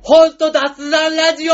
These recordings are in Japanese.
ほんと雑談ラジオ。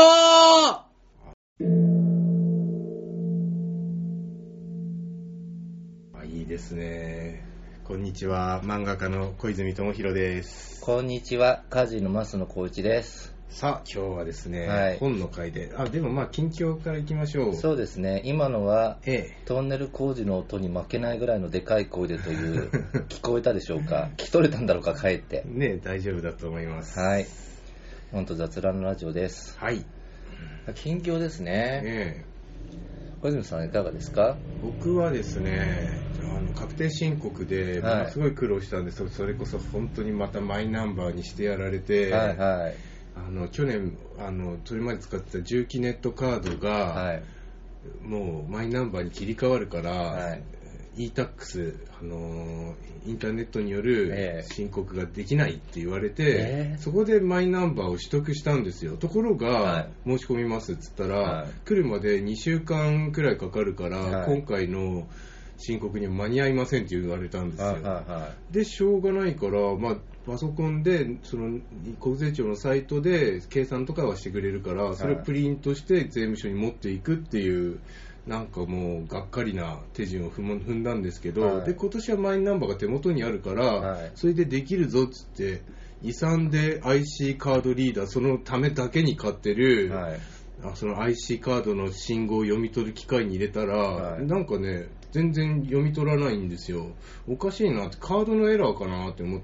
いいですね。こんにちは、漫画家の小泉智弘です。 こんにちは、家事の増野光一です。 さあ今日はですね、 はい、 本の回で、でも近況からいきましょう。 そうですね、今のは、トンネル工事の音に負けないぐらいのでかい声でという聞こえたでしょうか。聞き取れたんだろうか、帰ってね、大丈夫だと思います。 はい、ほんと雑談のラジオです。 はい、 近況ですね。小泉さんいかがですか？ 僕はですね、確定申告でものすごい苦労したんです、それこそ本当にまたマイナンバーにしてやられて、 はいはい、 去年それまで使ってた重機ネットカードが、はい、もうマイナンバーに切り替わるから、はい、e-tax、インターネットによる申告ができないって言われて、そこでマイナンバーを取得したんですよ。ところが、はい、申し込みますっつったら、はい、来るまで2週間くらいかかるから、はい、今回の申告には間に合いませんって言われたんですよ。はいはい、でしょうがないから、パソコンでその国税庁のサイトで計算とかはしてくれるから、それをプリントして税務署に持っていくっていう、なんかもうがっかりな手順を踏んだんですけど、はい、で今年はマイナンバーが手元にあるから、はい、それでできるぞっつって遺産で IC カードリーダー、そのためだけに買ってる、はい、その IC カードの信号を読み取る機械に入れたら、はい、なんかね全然読み取らないんですよ。おかしいなって、カードのエラーかなって思って、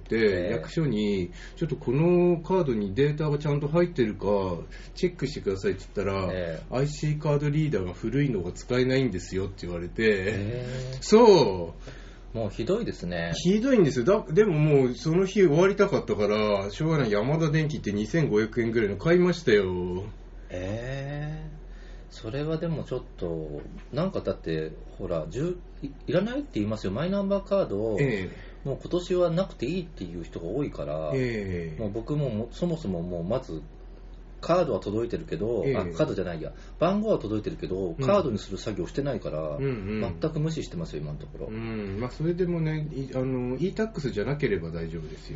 役所にちょっとこのカードにデータがちゃんと入ってるかチェックしてくださいって言ったら、IC カードリーダーが古いのが使えないんですよって言われて、そうもうひどいですね。 ひどいんですよ。でももうその日終わりたかったからしょうがない、ヤマダ電機って2500円ぐらいの買いましたよ。 それはでもちょっとなんかだってほらいらないって言いますよ。マイナンバーカードを、もう今年はなくていいっていう人が多いから、もう僕もそもそももうまずカードは届いてるけど、カードじゃないや、番号は届いてるけど、カードにする作業してないから、全く無視してますよ今のところ。 それでもね、e-tax じゃなければ大丈夫ですよ。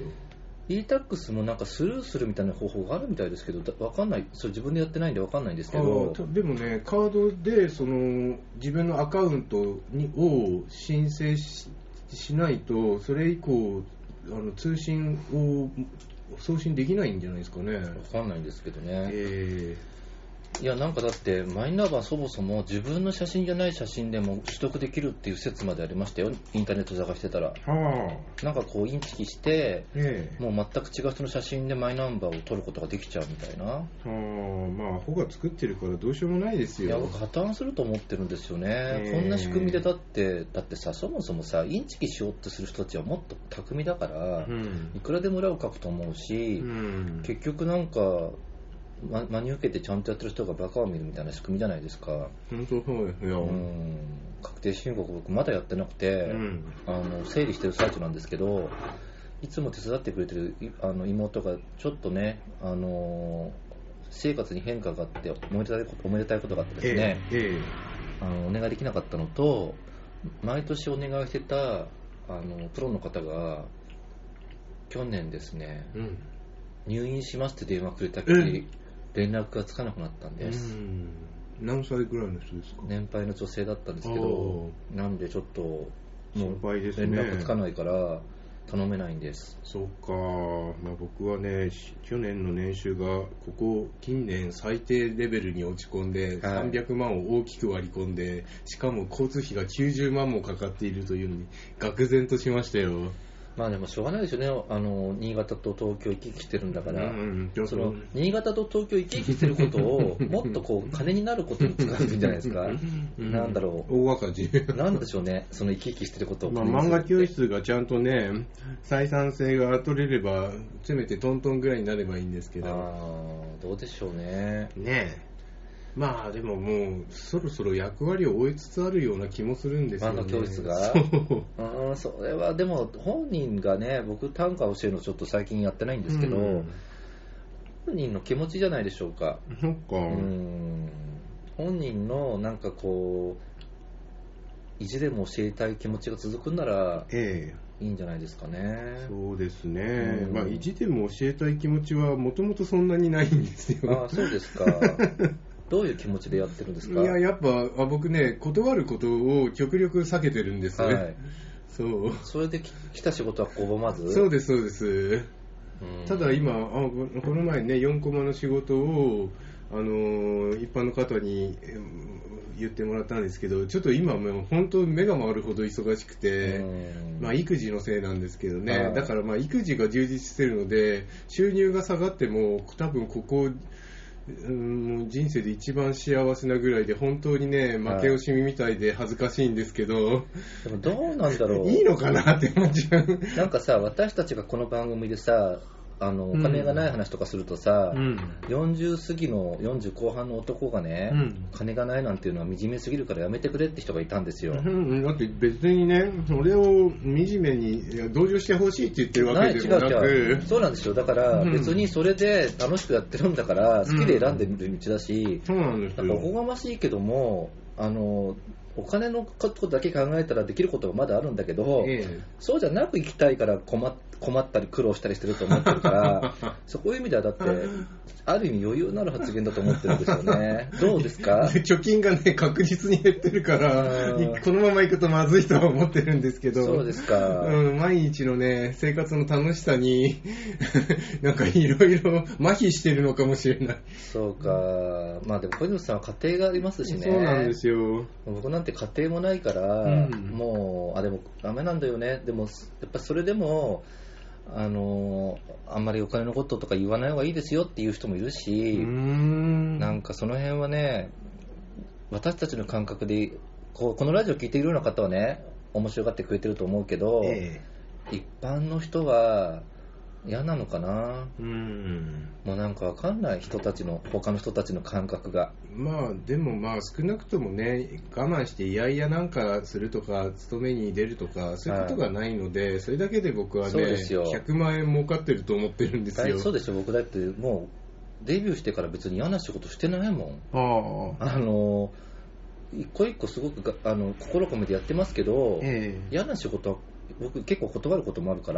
e-tax もなんかスルーするみたいな方法があるみたいですけど、わかんない、それ自分でやってないんでわかんないんですけど。 でもね、カードで自分のアカウントを申請 しないと、それ以降通信を送信できないんじゃないですかね。 わかんないんですけどね。いやなんかだってマイナンバーそもそも自分の写真じゃない写真でも取得できるっていう説までありましたよ。インターネット探してたら、なんかこうインチキして、もう全く違う人の写真でマイナンバーを取ることができちゃうみたいな。 アホが作ってるからどうしようもないですよ。 いや僕破綻すると思ってるんですよね。こんな仕組みでだってさ、そもそもさインチキしようってする人たちはもっと巧みだから、いくらでも裏を書くと思うし、結局なんか真に受けてちゃんとやってる人がバカを見るみたいな仕組みじゃないですか。 本当そうですよ。 確定申告僕まだやってなくて、整理してる最中なんですけど、いつも手伝ってくれてる妹がちょっとね、生活に変化があっておめでたいことがあってですね、お願いできなかったのと、毎年お願いしてたプロの方が去年ですね、入院しますって電話くれたっきり連絡がつかなくなったんです。 何歳ぐらいの人ですか？ 年配の女性だったんですけど、なんでちょっともう連絡つかないから頼めないんです。 そうか、僕はね、去年の年収がここ近年最低レベルに落ち込んで、300万を大きく割り込んで、しかも交通費が90万もかかっているというのに愕然としましたよ。 でもしょうがないですよね。新潟と東京行き来してるんだから、その新潟と東京行き来してることをもっとこう金になることに使うんじゃないですか。なんだろう、 大赤字なんでしょうね、その行き来してることを。 漫画教室がちゃんとね採算性が取れれば、せめてトントンぐらいになればいいんですけど。 どうでしょうね。 でももうそろそろ役割を終えつつあるような気もするんですよね。 漫画教室がそれはでも本人がね、僕短歌を教えるのちょっと最近やってないんですけど、本人の気持ちじゃないでしょうか。本人のなんかこう意地でも教えたい気持ちが続くんなら、 いいんじゃないですかね。 そうですね、まあ、意地でも教えたい気持ちはもともとそんなにないんですよ。 あ、そうですか。どういう気持ちでやってるんですか？ いや、やっぱ僕ね、断ることを極力避けてるんですよ、はい、 それで来た仕事は拒まず？ そうですそうです。ただ今この前ね、4コマの仕事を一般の方に言ってもらったんですけど、ちょっと今もう本当目が回るほど忙しくて、まあ、育児のせいなんですけどね、だからまあ育児が充実してるので収入が下がっても多分ここもう人生で一番幸せなぐらいで、本当にね、負け惜しみみたいで恥ずかしいんですけど、 でもどうなんだろういいのかなって思っちゃう。 なんかさ、私たちがこの番組でさ、お金がない話とかするとさ、40過ぎの40後半の男がね、金がないなんていうのは惨めすぎるからやめてくれって人がいたんですよ。 だって別にね、俺を惨めに同情してほしいって言ってるわけでもなく、 違うそうなんですよ。だから別にそれで楽しくやってるんだから好きで選んでる道だし、なんかおこがましいけどもお金のことだけ考えたらできることがまだあるんだけど、そうじゃなく生きたいから困ったり苦労したりしてると思ってるからそういう意味ではだってある意味余裕のある発言だと思ってるんですよね。どうですか？ 貯金がね確実に減ってるからこのままいくとまずいとは思ってるんですけど。 そうですか。 毎日のね生活の楽しさになんかいろいろ麻痺してるのかもしれない。 そうか。まあでも小泉さんは家庭がありますしね。 そうなんですよ。 僕なんて家庭もないから、もうでもダメなんだよね。でもやっぱそれでもあんまりお金のこととか言わない方がいいですよっていう人もいるし、なんかその辺はね、私たちの感覚でこのラジオ聞いているような方はね面白がってくれてると思うけど、一般の人は嫌なのかな。もうなんか分かんない、他の人たちの感覚が。 まあでもまあ少なくともね、我慢していやいやなんかするとか勤めに出るとかそういうことがないので、それだけで僕はね100万円儲かってると思ってるんですよ。 そうですよ。僕だってもうデビューしてから別に嫌な仕事してないもん。一個一個すごく心込めてやってますけど、嫌な仕事は僕結構断ることもあるから、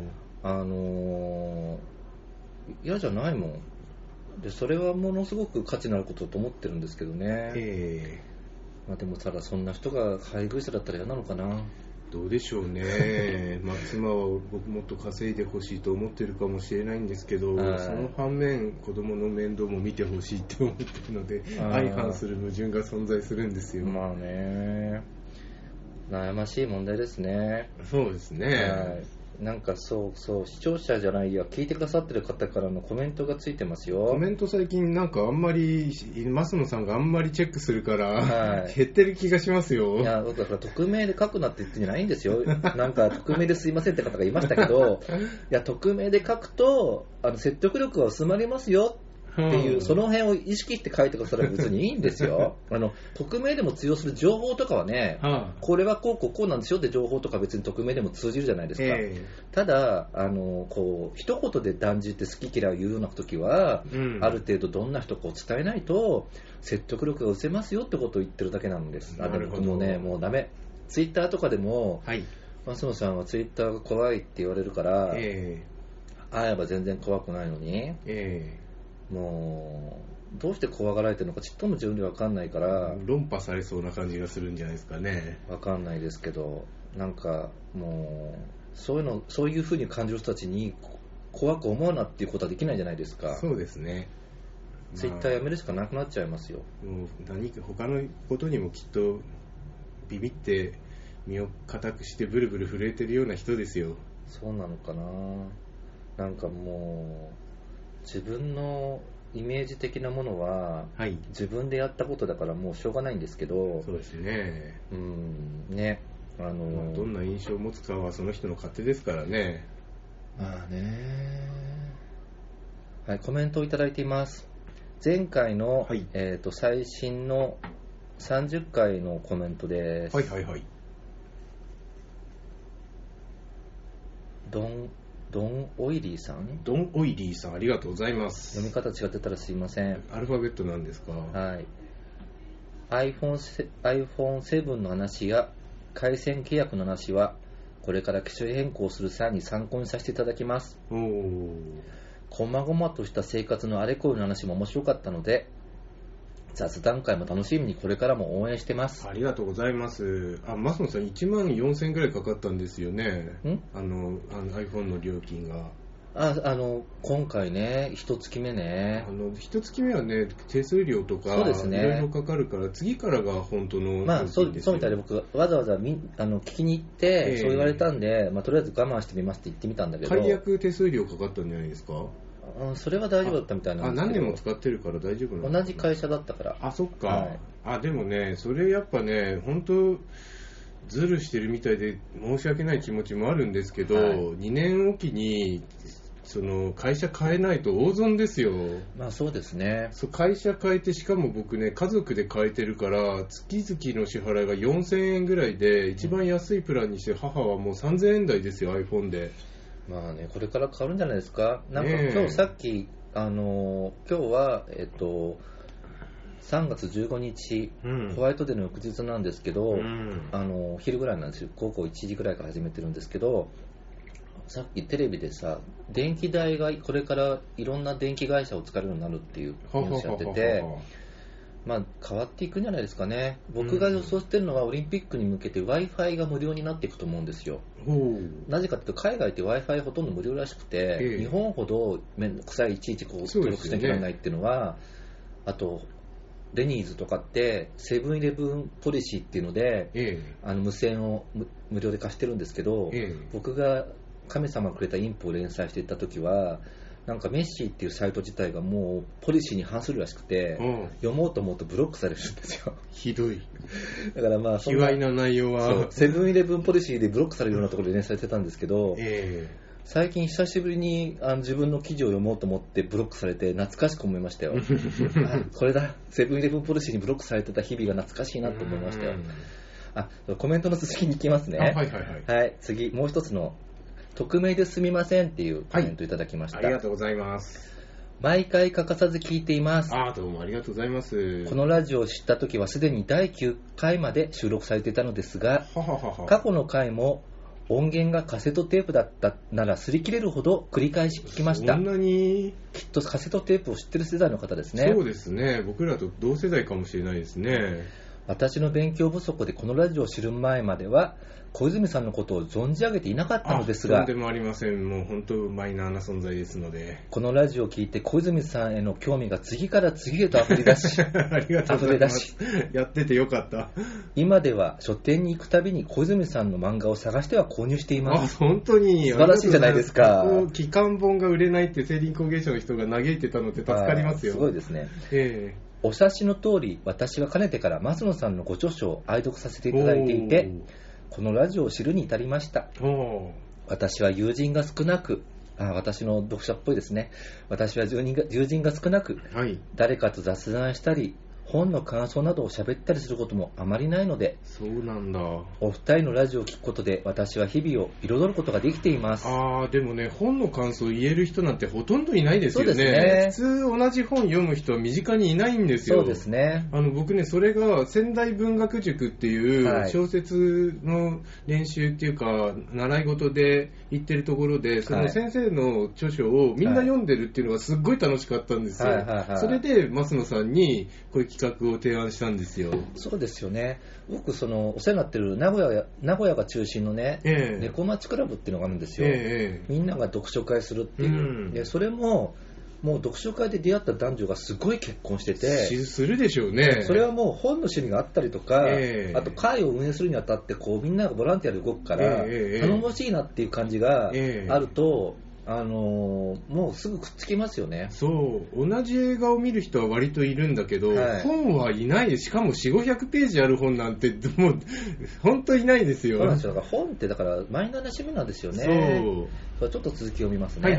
嫌じゃないもんで、それはものすごく価値のあることだと思ってるんですけどね。まあ、でもただそんな人が配偶者だったら嫌なのかな。 どうでしょうね。まあ、妻は僕もっと稼いでほしいと思ってるかもしれないんですけど、その反面子供の面倒も見てほしいって思ってるので、相反する矛盾が存在するんですよ。 まあね、悩ましい問題ですね。 そうですね。 なんかそう視聴者じゃないや聞いてくださってる方からのコメントがついてますよ。 コメント最近なんかあんまり増野さんがあんまりチェックするから、減ってる気がしますよ。 いや僕だから匿名で書くなって言ってんじゃないんですよ。なんか匿名ですいませんって方がいましたけどいや匿名で書くと説得力は薄まりますよっていう、その辺を意識して書いてくだされば別にいいんですよ。匿名でも通用する情報とかはね、これはこうなんですよって情報とか別に匿名でも通じるじゃないですか。ただ一言で断じて好き嫌いを言うような時は、ある程度どんな人かを伝えないと説得力が失せますよってことを言ってるだけなんです。でも僕もねもうダメ。ツイッターとかでも、増野さんはツイッターが怖いって言われるから、会えば全然怖くないのに、もうどうして怖がられてるのかちっとも自分で分かんないから、 論破されそうな感じがするんじゃないですかね。 分かんないですけど、なんかもうそういう風に感じる人たちに怖く思うなっていうことはできないじゃないですか。 そうですね。 ツイッターやめるしかなくなっちゃいますよ。 もう何か他のことにもきっとビビって身を固くしてブルブル震えてるような人ですよ。 そうなのかな。なんかもう自分のイメージ的なものは、自分でやったことだからもうしょうがないんですけど。 そうですね。 ね、 どんな印象を持つかはその人の勝手ですからね。 まあね。はい、コメントをいただいています。前回の、最新の30回のコメントです。ドンオイリーさん、 ありがとうございます。 読み方違ってたらすいません。 アルファベットなんですか。 はい。iPhone7 の話や回線契約の話はこれから機種変更する際に参考にさせていただきます。こまごまとした生活のあれこれの話も面白かったので、雑談会も楽しみにこれからも応援してます。 ありがとうございます。増野さん1万4000円ぐらいかかったんですよね。iPhone の料金が。 今回ね、一月目ね。 一月目はね、手数料とか、いろいろかかるから、次からが本当の。 そうみたいで、僕、わざわざ聞きに行って、そう言われたんで、とりあえず我慢してみますって言ってみたんだけど。 解約手数料かかったんじゃないですか？ それは大丈夫だったみたいなんですけど。 何年も使ってるから大丈夫なの？ 同じ会社だったから。 そっか。でもね、それやっぱね、本当ズルしてるみたいで申し訳ない気持ちもあるんですけど、2年おきに会社変えないと大損ですよ。 そうですね。 会社変えて、しかも僕ね、家族で変えてるから月々の支払いが4000円ぐらいで、一番安いプランにして母はもう3000円台ですよ、 iPhone で。 これから変わるんじゃないですか。今日さっき今日は3月15日、ホワイトデーの翌日なんですけど、昼ぐらいなんですよ。午後1時ぐらいから始めてるんですけど、さっきテレビでさ、電気代がこれからいろんな電気会社を使えるようになるっていうニュースやってて、変わっていくんじゃないですかね。僕が予想してるのは、オリンピックに向けて Wi-Fi が無料になっていくと思うんですよ。なぜかというと、海外って Wi-Fi ほとんど無料らしくて、日本ほどめんどくさいいちいち登録しなきゃいけないっていうのは、あとデニーズとかってセブンイレブンポリシーっていうので、無線を無料で貸してるんですけど、僕が神様がくれたインプを連載していた時は、なんかメッシーっていうサイト自体がもうポリシーに反するらしくて、読もうと思うとブロックされるんですよ。 ひどい。 だから卑猥な内容はセブンイレブンポリシーでブロックされるようなところで連載してたんですけど、最近久しぶりに自分の記事を読もうと思ってブロックされて懐かしく思いましたよ。これだ、セブンイレブンポリシーにブロックされてた日々が懐かしいなと思いましたよ。コメントの続きに行きますね。はい、次もう一つの匿名ですみませんっていうコメントいただきました。 ありがとうございます。 毎回欠かさず聞いています。 どうもありがとうございます。 このラジオを知った時はすでに第9回まで収録されていたのですが、過去の回も音源がカセットテープだったなら擦り切れるほど繰り返し聞きました。 そんなに？ きっとカセットテープを知ってる世代の方ですね。 そうですね。僕らと同世代かもしれないですね。 私の勉強不足でこのラジオを知る前までは小泉さんのことを存じ上げていなかったのですが、 とんでもありません。もう本当マイナーな存在ですので、 このラジオを聞いて小泉さんへの興味が次から次へと溢れ出しありがとうございます。やっててよかった。 今では書店に行くたびに小泉さんの漫画を探しては購入しています。 本当に素晴らしいじゃないですか。 期間本が売れないって聖林工芸社の人が嘆いてたのって助かりますよ。 すごいですね。お察しの通り、私はかねてから増野さんのご著書を愛読させていただいていて、このラジオを知るに至りました。私は友人が少なく、私の読者っぽいですね。私は友人が少なく、誰かと雑談したり、本の感想などを喋ったりすることもあまりないので、 そうなんだ。 お二人のラジオを聞くことで私は日々を彩ることができています。 でもね、本の感想を言える人なんてほとんどいないですよね。 そうですね。 普通同じ本読む人は身近にいないんですよ。 そうですね。 僕ね、それが仙台文学塾っていう小説の練習っていうか、習い事で行ってるところで、その先生の著書をみんな読んでるっていうのがすっごい楽しかったんですよ。それで増野さんにこういう企画を提案したんですよ。 そうですよね。僕お世話になってる名古屋が中心のね、猫町クラブっていうのがあるんですよ。みんなが読書会するっていう、でそれももう読書会で出会った男女がすごい結婚してて、 するでしょうね。 それはもう本の趣味があったりとか、あと会を運営するにあたってみんながボランティアで動くから、頼もしいなっていう感じがあると、もうすぐくっつきますよね。 そう、同じ映画を見る人は割といるんだけど、本はいない。しかも 4,500 ページある本なんてもう本当いないですよ。 そうなんですよ。だから本ってだからマイナーな趣味なんですよね。そう。ちょっと続きを見ますね。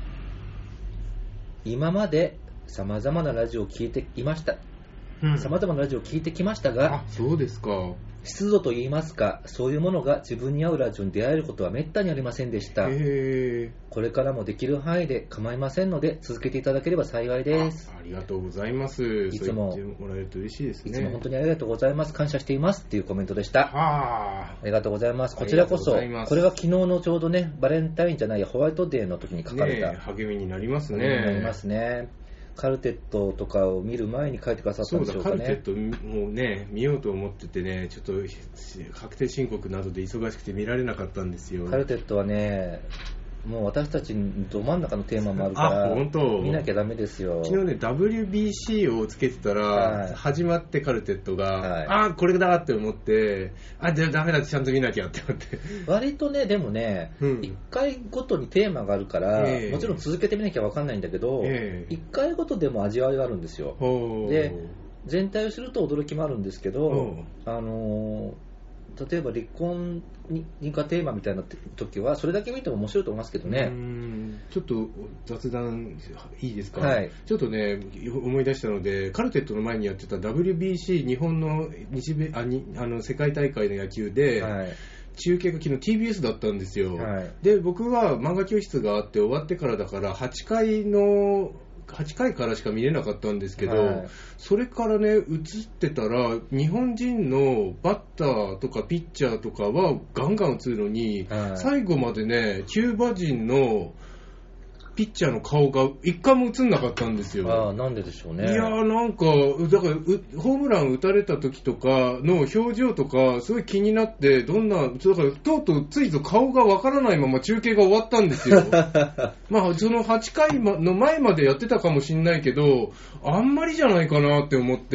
今まで様々なラジオを聞いていました。様々なラジオを聞いてきましたが、 そうですか。 湿度といいますか、そういうものが自分に合うラジオに出会えることはめったにありませんでした。これからもできる範囲で構いませんので続けていただければ幸いです。 ありがとうございます。 いつもそう言ってもらえると嬉しいですね。 いつも本当にありがとうございます、感謝していますっていうコメントでした。ありがとうございます。こちらこそ、これは昨日のちょうどね、バレンタインじゃないホワイトデーの時に書かれた、 励みになりますね。 励みになりますね。カルテットとかを見る前に書いてくださったんでしょうかね。 そうだ、カルテットもね、見ようと思っててね、ちょっと確定申告などで忙しくて見られなかったんですよ。 カルテットはね、もう私たちど真ん中のテーマもあるから見なきゃダメですよ。 昨日ね WBC をつけてたら、始まってカルテットが、これだって思って、じゃあダメだってちゃんと見なきゃって思って。 割とね、でもね、1回ごとにテーマがあるから、もちろん続けてみなきゃ分かんないんだけど、1回ごとでも味わいがあるん時は。で、全体をすると驚きもあるんですけど、例えば離婚がテーマみたいな時はそれだけ見ても面白いと思いますけどね。 ちょっと雑談いいですか。 はい、 ちょっとね思い出したので、カルテットの前にやってた WBC 日本の世界大会の野球で、中継が昨日 TBS だったんですよ。で僕は漫画教室があって終わってからだから8回からしか見れなかったんですけど、それからね映ってたら日本人のバッターとかピッチャーとかはガンガン映るのに、最後までねキューバ人のピッチャーの顔が一回も映んなかったんですよ。 なんででしょうね。 いやなんかだからホームラン打たれた時とかの表情とかすごい気になって、だからとうとうついぞ顔がわからないまま中継が終わったんですよ。その8回の前までやってたかもしれないけど、あんまりじゃないかなって思って。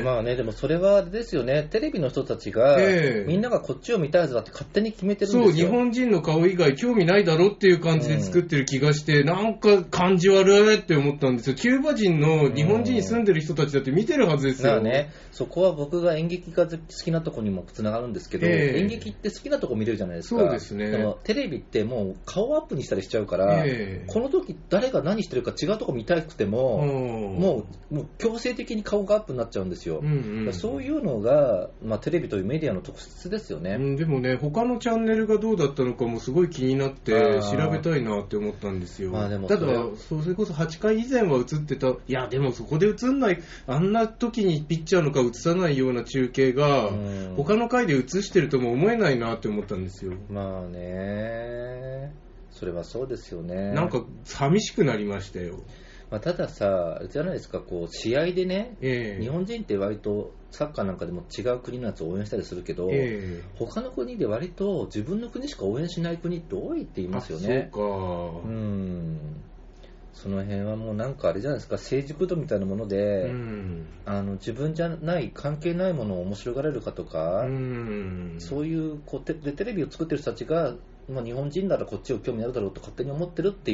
でもそれはですよね、テレビの人たちが、みんながこっちを見たいはずだって勝手に決めてるんですよ。 そう、日本人の顔以外興味ないだろっていう感じで作ってる気がして、なんか感じ悪いって思ったんですよ。キューバ人の日本人に住んでる人たちだって見てるはずですよ。 そこは僕が演劇が好きなところにもつながるんですけど、演劇って好きなとこ見れるじゃないですか。 そうですね。 でもテレビってもう顔アップにしたりしちゃうから、この時誰が何してるか違うとこ見たくても、もう強制的に顔がアップになっちゃうんですよ。そういうのが、テレビというメディアの特質ですよね。 でもね、他のチャンネルがどうだったのかもすごい気になって調べたいなって思ったんですよ。ただそれこそ8回以前は映ってた、いやでもそこで映んない、あんな時にピッチャーの顔映さないような中継が他の回で映してるとも思えないなって思ったんですよ。 それはそうですよね。 なんか寂しくなりましたよ。 たださ、じゃないですか、試合でね、日本人って割とサッカーなんかでも違う国のやつを応援したりするけど、他の国で割と自分の国しか応援しない国って多いって言いますよね。 そうか。 その辺はもうなんかあれじゃないですか、成熟度みたいなもので、自分じゃない関係ないものを面白がれるかとか、そういうテレビを作ってる人たちが日本人ならこっちを興味あるだろうと勝手に思ってるっていう、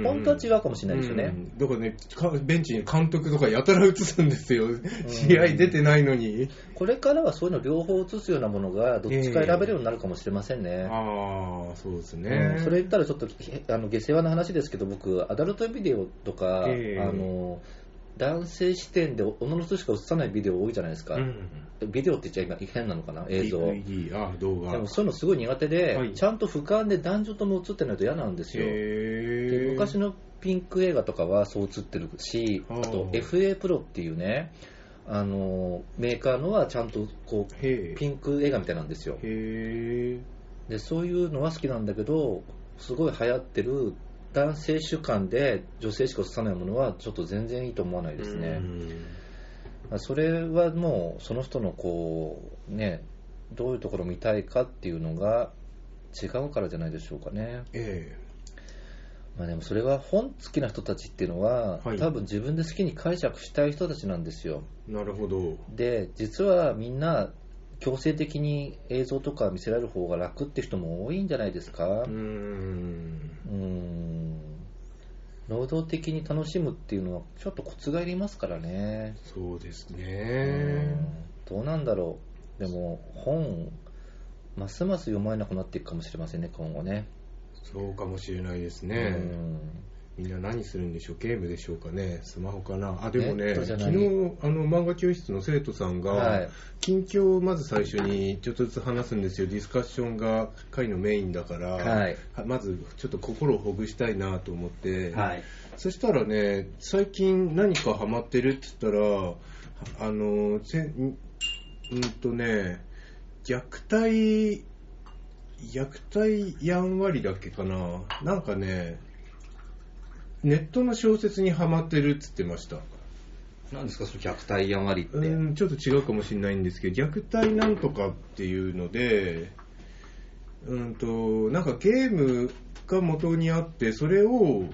本当は違うかもしれないですよね。 だからね、ベンチに監督とかやたら映すんですよ、試合出てないのに。 これからはそういうの両方映すようなものがどっちか選べるようになるかもしれませんね。 そうですね。 それ言ったらちょっと下世話な話ですけど、僕アダルトビデオとか、男性視点で女の人しか映さないビデオ多いじゃないですか。ビデオって言っちゃ今変なのかな、映像。 動画。 でもそういうのすごい苦手で、ちゃんと俯瞰で男女とも映ってないと嫌なんですよ。で昔のピンク映画とかはそう映ってるし、あと FA プロっていうね、メーカーのはちゃんとピンク映画みたいなんですよ。でそういうのは好きなんだけど、すごい流行ってる男性主観で女性しか映さないものはちょっと全然いいと思わないですね。それはもうその人のどういうところを見たいかっていうのが違うからじゃないでしょうかね。でもそれは本好きな人たちっていうのは、多分自分で好きに解釈したい人たちなんですよ。 なるほど。で実はみんな強制的に映像とか見せられる方が楽って人も多いんじゃないですか。能動的に楽しむっていうのはちょっとコツがいりますからね。 そうですね。 どうなんだろう。でも本ますます読まれなくなっていくかもしれませんね、今後ね。 そうかもしれないですね。 みんな何するんでしょう。ゲームでしょうかね、スマホかな。あ、でもね、昨日漫画教室の生徒さんが近況をまず最初にちょっとずつ話すんですよ。ディスカッションが会のメインだから、はい、まずちょっと心をほぐしたいなと思って、はい、そしたらね、最近何かハマってるって言ったら、虐待やんわりだっけかな、なんかね、ネットの小説にハマってるって言ってました。 何ですかその虐待やんわりって。 ちょっと違うかもしれないんですけど、虐待なんとかっていうので、なんかゲームが元にあって、それを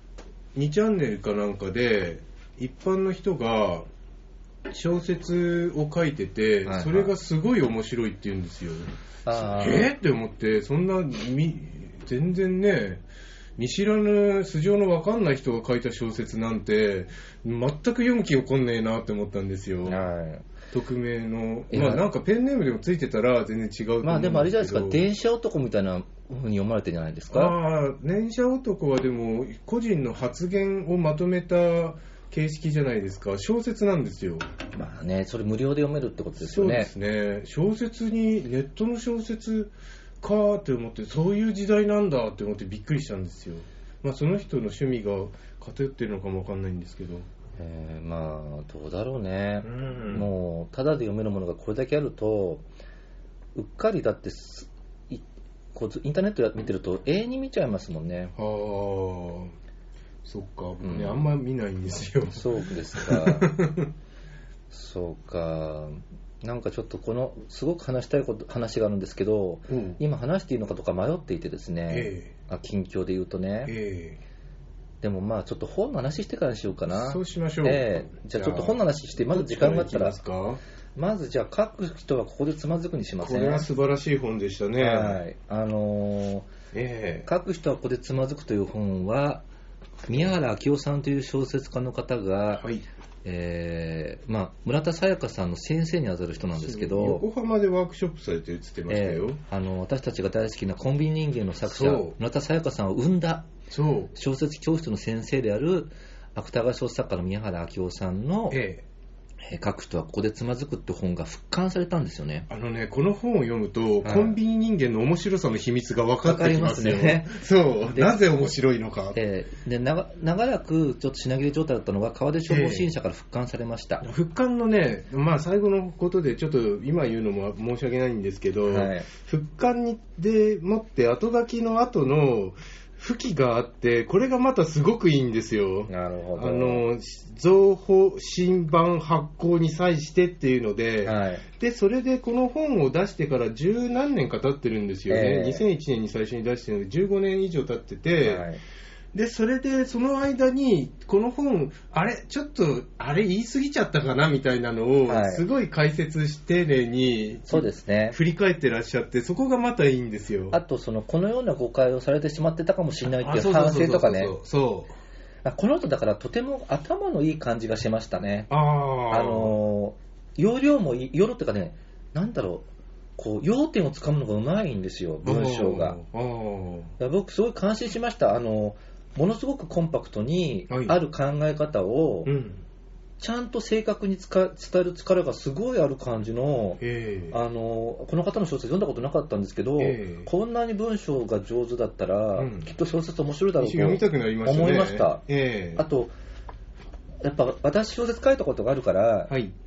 2チャンネルかなんかで一般の人が小説を書いてて、はいはい、それがすごい面白いって言うんですよ。って思って、そんな全然ね、見知らぬ素性の分かんない人が書いた小説なんて全く読む気起こんねえなって思ったんですよ。はい、匿名の、なんかペンネームでもついてたら全然違うと思うんですけど。 でもあれじゃないですか、電車男みたいな風に読まれてるんじゃないですか。 電車男はでも個人の発言をまとめた形式じゃないですか。小説なんですよ。 それ無料で読めるってことですよね。 そうですね。小説に、ネットの小説かーって思って、そういう時代なんだって思ってびっくりしたんですよ。その人の趣味が偏ってるのかもわかんないんですけど。 どうだろうね。もう、ただで読めるものがこれだけあると、うっかりだってインターネット見てると永遠に見ちゃいますもんね。 そっか、あんま見ないんですよ。 そうですか。そうか。なんかちょっとすごく話したい話があるんですけど、今話していいのかとか迷っていてですね、近況で言うとね、でもちょっと本の話してからにしようかな。 そうしましょう。 じゃあちょっと本の話して、まず時間があったら、まずじゃあ書く人はここでつまずくにしません？ これは素晴らしい本でしたね。 はい。書く人はここでつまずくという本は、宮原明夫さんという小説家の方が、はい、村田沙耶香さんの先生にあたる人なんですけど、 横浜でワークショップされてるって言ってましたよ。 私たちが大好きなコンビニ人間の作者村田沙耶香さんを生んだ小説教室の先生である芥川小説作家の宮原明夫さんの、書く人はここでつまずくって本が復刊されたんですよね。 この本を読むと、コンビニ人間の面白さの秘密が分かってきますよ。 ね、 そう、なぜ面白いのか。 で長らくちょっと品切れ状態だったのが川出消防支援者から復刊されました。 復刊のね、最後のことでちょっと今言うのも申し訳ないんですけど、復刊でもって後書きの後の付記があって、これがまたすごくいいんですよ。 なるほど。 増補新版発行に際してっていうので、でそれでこの本を出してから十何年か経ってるんですよね。2001年に最初に出してるので15年以上経ってて、でそれでその間にこの本ちょっと言い過ぎちゃったかなみたいなのをすごい解説して丁寧にそうですね振り返ってらっしゃって、そこがまたいいんですよ。 あとこのような誤解をされてしまってたかもしれないっていう反省とかね。この後だからとても頭のいい感じがしましたね。要領もいい、要領っていうかね、要点をつかむのがうまいんですよ、文章が。僕すごい感心しました。ものすごくコンパクトにある考え方をちゃんと正確に伝える力がすごいある感じの、この方の小説読んだことなかったんですけど、こんなに文章が上手だったら、きっと小説面白いだろうと思いました。あとやっぱ私小説書いたことがあるから、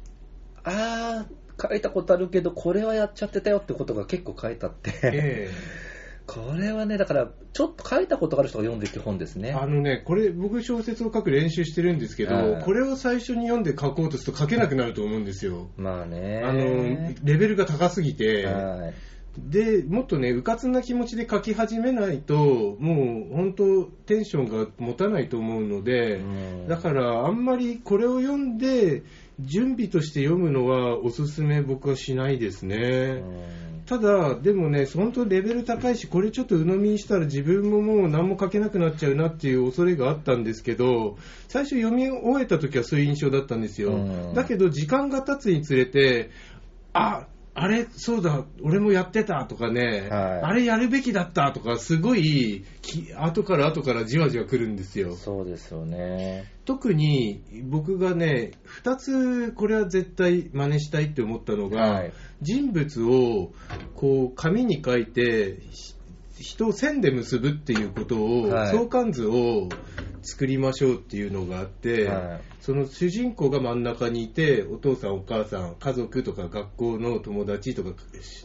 書いたことあるけどこれはやっちゃってたよってことが結構書いてあって、これはね、だからちょっと書いたことがある人が読んでいく本ですね。 これ僕小説を書く練習してるんですけど、これを最初に読んで書こうとすると書けなくなると思うんですよ。レベルが高すぎて、でもっとね、うかつな気持ちで書き始めないともう本当テンションが持たないと思うので、だからあんまりこれを読んで準備として読むのはおすすめ僕はしないですね。ただでもね、本当レベル高いし、これちょっと鵜呑みにしたら自分ももう何も書けなくなっちゃうなっていう恐れがあったんですけど、最初読み終えた時はそういう印象だったんですよ。だけど時間が経つにつれて、 あれそうだ俺もやってたとかね、はい、あれやるべきだったとかすごい後からじわじわ来るんですよ。 そうですよね。 特に僕がね2つこれは絶対真似したいって思ったのが、はい、人物をこう紙に書いて人を線で結ぶっていうことを、はい、相関図を作りましょうっていうのがあって、はい、その主人公が真ん中にいてお父さんお母さん家族とか学校の友達とか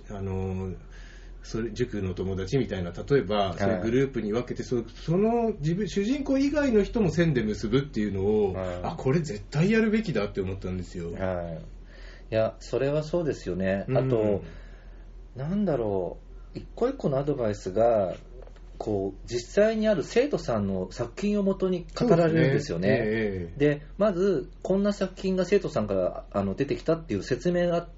それ塾の友達みたいな例えば、はい、そういうグループに分けてその主人公以外の人も線で結ぶっていうのを、はい、これ絶対やるべきだって思ったんですよ。 はい、いやそれはそうですよね。あと、なんだろう一個一個のアドバイスがこう実際にある生徒さんの作品をもとに語られるんですよね。でまずこんな作品が生徒さんから出てきたっていう説明があって、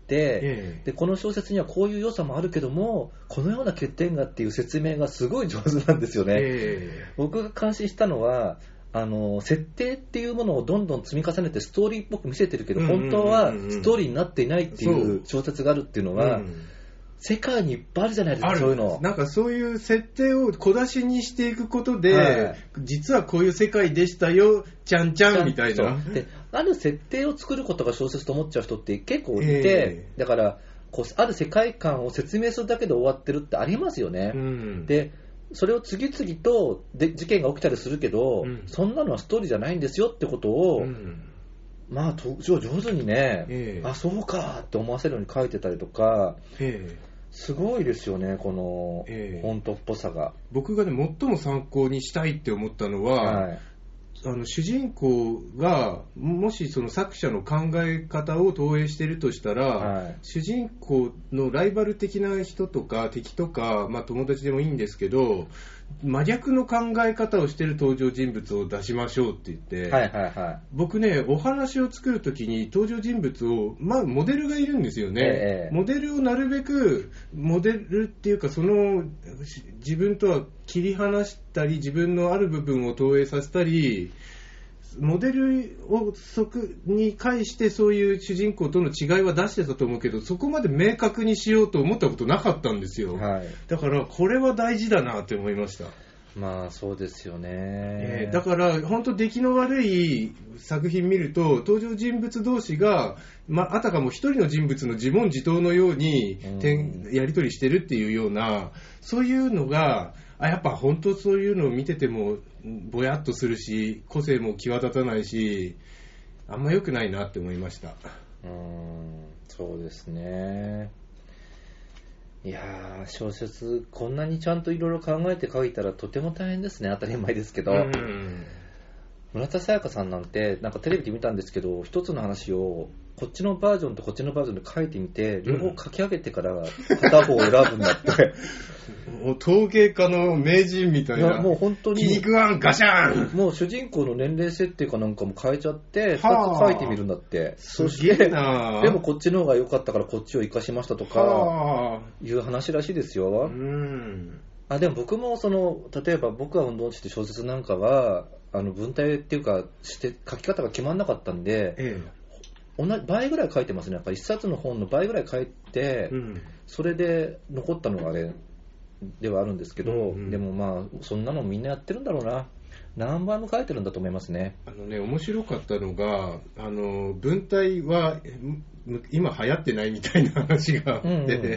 でこの小説にはこういう良さもあるけどもこのような欠点がっていう説明がすごい上手なんですよね。僕が感心したのは設定っていうものをどんどん積み重ねてストーリーっぽく見せてるけど、本当はストーリーになっていないっていう小説があるっていうのは、世界にいっぱいあるじゃないですか。そういうのなんかそういう設定を小出しにしていくことで、はい、実はこういう世界でしたよちゃんちゃんみたいな。 である設定を作ることが小説と思っちゃう人って結構いて、だからこうある世界観を説明するだけで終わってるってありますよね。でそれを次々と事件が起きたりするけど、そんなのはストーリーじゃないんですよってことを、まあ上手にね、あそうかって思わせるように書いてたりとか、すごいですよねこの本当っぽさが。 僕がね最も参考にしたいって思ったのは、はい、主人公がもしその作者の考え方を投影しているとしたら、はい、主人公のライバル的な人とか敵とか、まあ、友達でもいいんですけど真逆の考え方をしている登場人物を出しましょうって言って、はいはいはい、僕ねお話を作るときに登場人物を、まあ、モデルがいるんですよね、モデルをなるべくモデルっていうかその自分とは切り離したり自分のある部分を投影させたりモデルをに介してそういう主人公との違いは出してたと思うけどそこまで明確にしようと思ったことなかったんですよ、はい、だからこれは大事だなって思いました。 まあそうですよね、 だから本当出来の悪い作品見ると登場人物同士が、あたかも一人の人物の自問自答のようにやり取りしてるっていうようなそういうのがやっぱ本当そういうのを見ててもぼやっとするし個性も際立たないしあんま良くないなって思いました。 そうですね。いやー小説こんなにちゃんといろいろ考えて書いたらとても大変ですね。当たり前ですけど、村田沙耶香さんなんてなんかテレビで見たんですけど一つの話をこっちのバージョンとこっちのバージョンで書いてみて両方書き上げてから片方を選ぶんだってもう陶芸家の名人みたいな。 もう本当に気に食わんガシャンもう主人公の年齢設定かなんかも変えちゃって2つ書いてみるんだって。 そしてでもこっちの方が良かったからこっちを生かしましたとかいう話らしいですよ。でも僕も例えば僕は運動して小説なんかは文体っていうかして書き方が決まんなかったんで、同じ倍ぐらい書いてますね。やっぱり一冊の本の倍ぐらい書いて、それで残ったのがあれではあるんですけど、でもまあそんなのみんなやってるんだろうな。何番も書いてるんだと思いますね。 面白かったのが文体は今流行ってないみたいな話があって、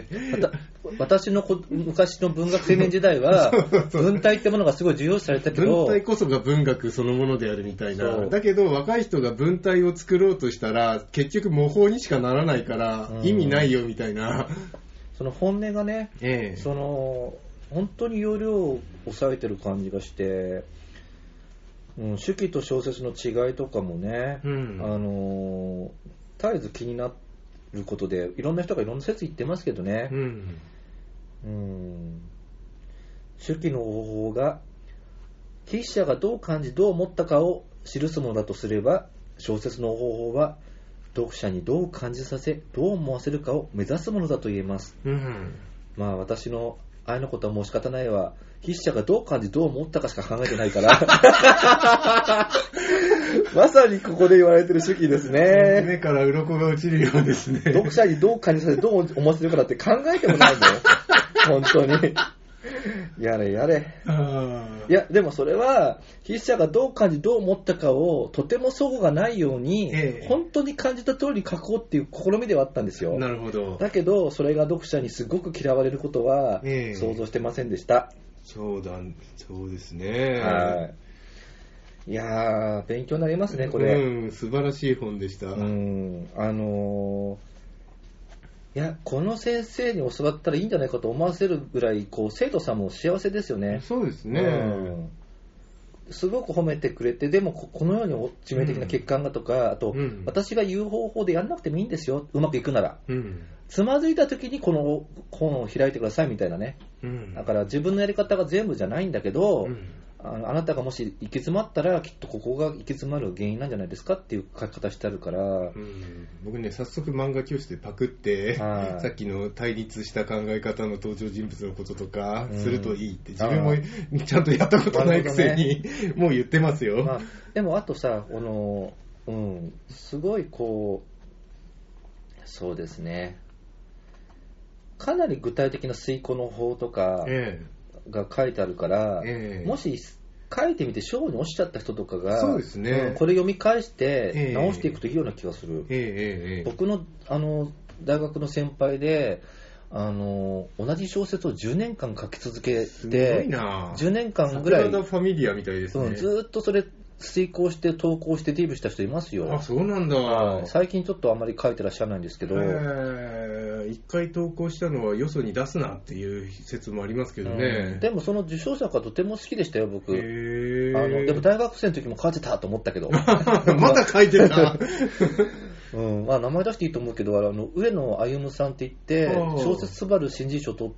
私の昔の文学青年時代は文体ってものがすごい重要視されたけど文体こそが文学そのものであるみたいな。だけど若い人が文体を作ろうとしたら結局模倣にしかならないから意味ないよみたいな、 その本音がね、本当に要領を抑えてる感じがして、手記と小説の違いとかもね、絶えず気になることでいろんな人がいろんな説言ってますけどね、手記の方法が筆者がどう感じどう思ったかを記すものだとすれば小説の方法は読者にどう感じさせどう思わせるかを目指すものだと言えます、まあ私の愛のことはもう仕方ないわ。筆者がどう感じどう思ったかしか考えてないからまさにここで言われてる手記ですね。 目から鱗が落ちるようですね。 読者にどう感じさせてどう思わせるかだって考えてもないの。本当に。やれやれ。いや、でもそれは、筆者がどう感じ、どう思ったかを、とても齟齬がないように、本当に感じた通り書こうっていう試みではあったんですよ。 なるほど。 だけど、それが読者にすごく嫌われることは、想像してませんでした。 そうですね。 はい。いやー、勉強になりますね、これ。 素晴らしい本でした。 いや、この先生に教わったらいいんじゃないかと思わせるぐらい、生徒さんも幸せですよね。 そうですね。 すごく褒めてくれて、でもこのように致命的な欠陥がとか、あと、私が言う方法でやんなくてもいいんですよ、うまくいくなら。つまずいた時にこの本を開いてくださいみたいなね。だから自分のやり方が全部じゃないんだけど、あなたがもし行き詰まったらきっとここが行き詰まる原因なんじゃないですかっていう書き方してあるから、 僕ね早速漫画教室でパクってさっきの対立した考え方の登場人物のこととかするといいって自分もちゃんとやったことないくせに、もう言ってますよ。 でもあとさすごいそうですね、かなり具体的な推敲の法とかが書いてあるから、もし書いてみて賞に落ちちゃった人とかが、 そうですね、 これ読み返して直していくといいような気がする。僕の大学の先輩で同じ小説を10年間書き続けて、 すごいな、 10年間ぐらい桜田ファミリアみたいですね。 ずっとそれ遂行して投稿してデビューした人いますよ。 あ、そうなんだ。 最近ちょっとあんまり書いてらっしゃらないんですけど、 一回投稿したのはよそに出すなっていう説もありますけどね。 でもその受賞作はとても好きでしたよ、僕。でも大学生の時も書いてたと思ったけどまだ書いてた名前出していいと思うけど、上野歩さんって言って小説すばる新人賞取って、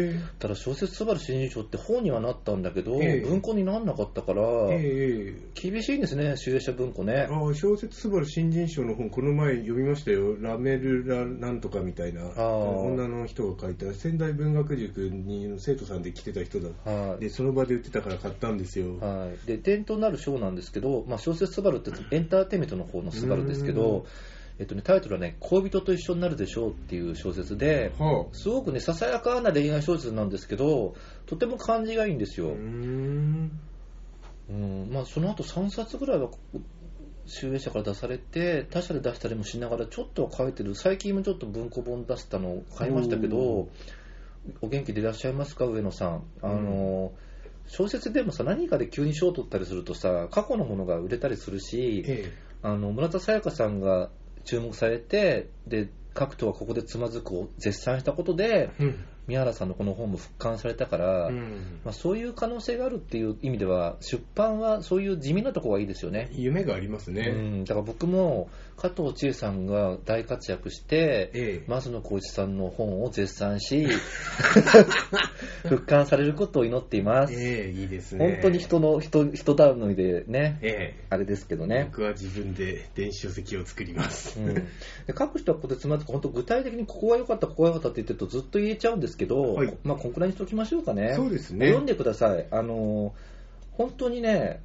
ただ小説すばる新人賞って本にはなったんだけど、文庫にならなかったから、厳しいんですね、集英社文庫ね。 小説すばる新人賞の本この前読みましたよ。ラメルラなんとかみたいな女の人が書いた、仙台文学塾に生徒さんで来てた人だ、でその場で売ってたから買ったんですよ。 で伝統なる賞なんですけど、小説すばるってエンターテインメントの方のすばるですけど、タイトルはね、恋人と一緒になるでしょうっていう小説で、すごくね、ささやかな恋愛小説なんですけど、とても感じがいいんですよ。その後3冊ぐらいは集英社から出されて、他社で出したりもしながらちょっとは書いてる。最近もちょっと文庫本出したのを買いましたけど、お元気でいらっしゃいますか、上野さん。小説でもさ、何かで急に賞を取ったりするとさ、過去のものが売れたりするし、村田沙耶香さんが注目されて、で書くとはここでつまずくを絶賛したことで、宮原さんのこの本も復刊されたから、そういう可能性があるっていう意味では、出版はそういう地味なところがいいですよね。 夢がありますね。 だから僕も加藤千恵さんが大活躍して、増野光一さんの本を絶賛し復刊されることを祈っています。 いいですね。 本当に人頼みでね、あれですけどね。 僕は自分で電子書籍を作ります。 で書く人はここでつまずく、本当具体的にここが良かった、ここが良かったって言ってるとずっと言えちゃうんですけど、こんくらいにしておきましょうかね。 そうですね。 読んでください。本当にね、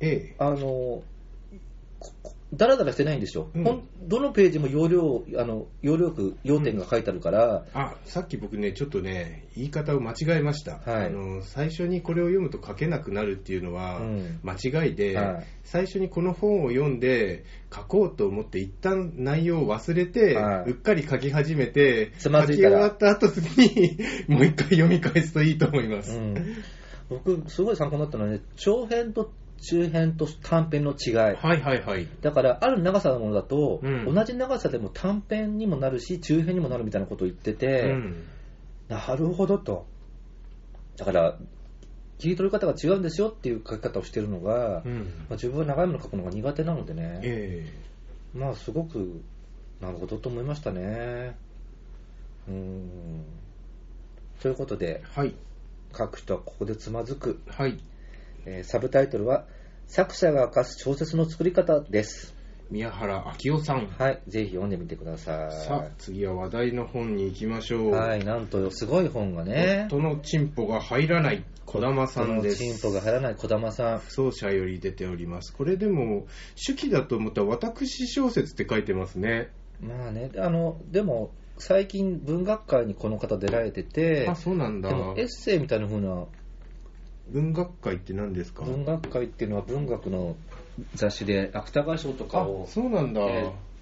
だらだらしてないんですよ。どのページも要点が書いてあるから。 さっき僕ね、ちょっとね、言い方を間違えました。最初にこれを読むと書けなくなるっていうのは間違いで、最初にこの本を読んで書こうと思って一旦内容を忘れて、うっかり書き始めて、書き終わった後にもう一回読み返すといいと思います。 僕すごい参考になったのはね、長編と中編と短編の違い。だからある長さのものだと、同じ長さでも短編にもなるし中編にもなるみたいなことを言ってて、なるほどと。だから切り取り方が違うんですよっていう書き方をしているのが、自分は長いもの書くのが苦手なのでね、すごくなるほどと思いましたね。ということで、書く人はここでつまずく。サブタイトルは作者が明かす小説の作り方です。 宮原明夫さん。 ぜひ読んでみてください。 さあ次は話題の本に行きましょう。 なんとすごい本がね、 夫のチンポが入らない。 児玉さんです。 チンポが入らない児玉さん。 奏者より出ております。これでも手記だと思ったら私小説って書いてますね。 まあね、でも最近文学界にこの方出られてて、 あ、そうなんだ。 でもエッセイみたいな風な。 文学界って何ですか？ 文学界っていうのは文学の雑誌で芥川賞とかを。 そうなんだ。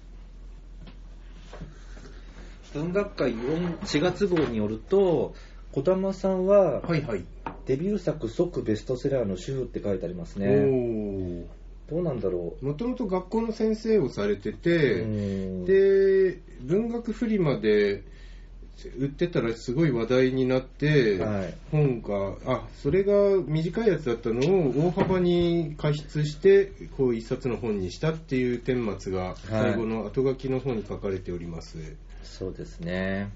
文学界4月号によると、児玉さんは、 はいはい、 デビュー作即ベストセラーの主婦って書いてありますね。どうなんだろう。 もともと学校の先生をされてて、で文学フリマで売ってたらすごい話題になって、はい、本がそれが短いやつだったのを大幅に加筆してこう一冊の本にしたっていう顛末が最後の後書きの方に書かれております。はい、 そうですね。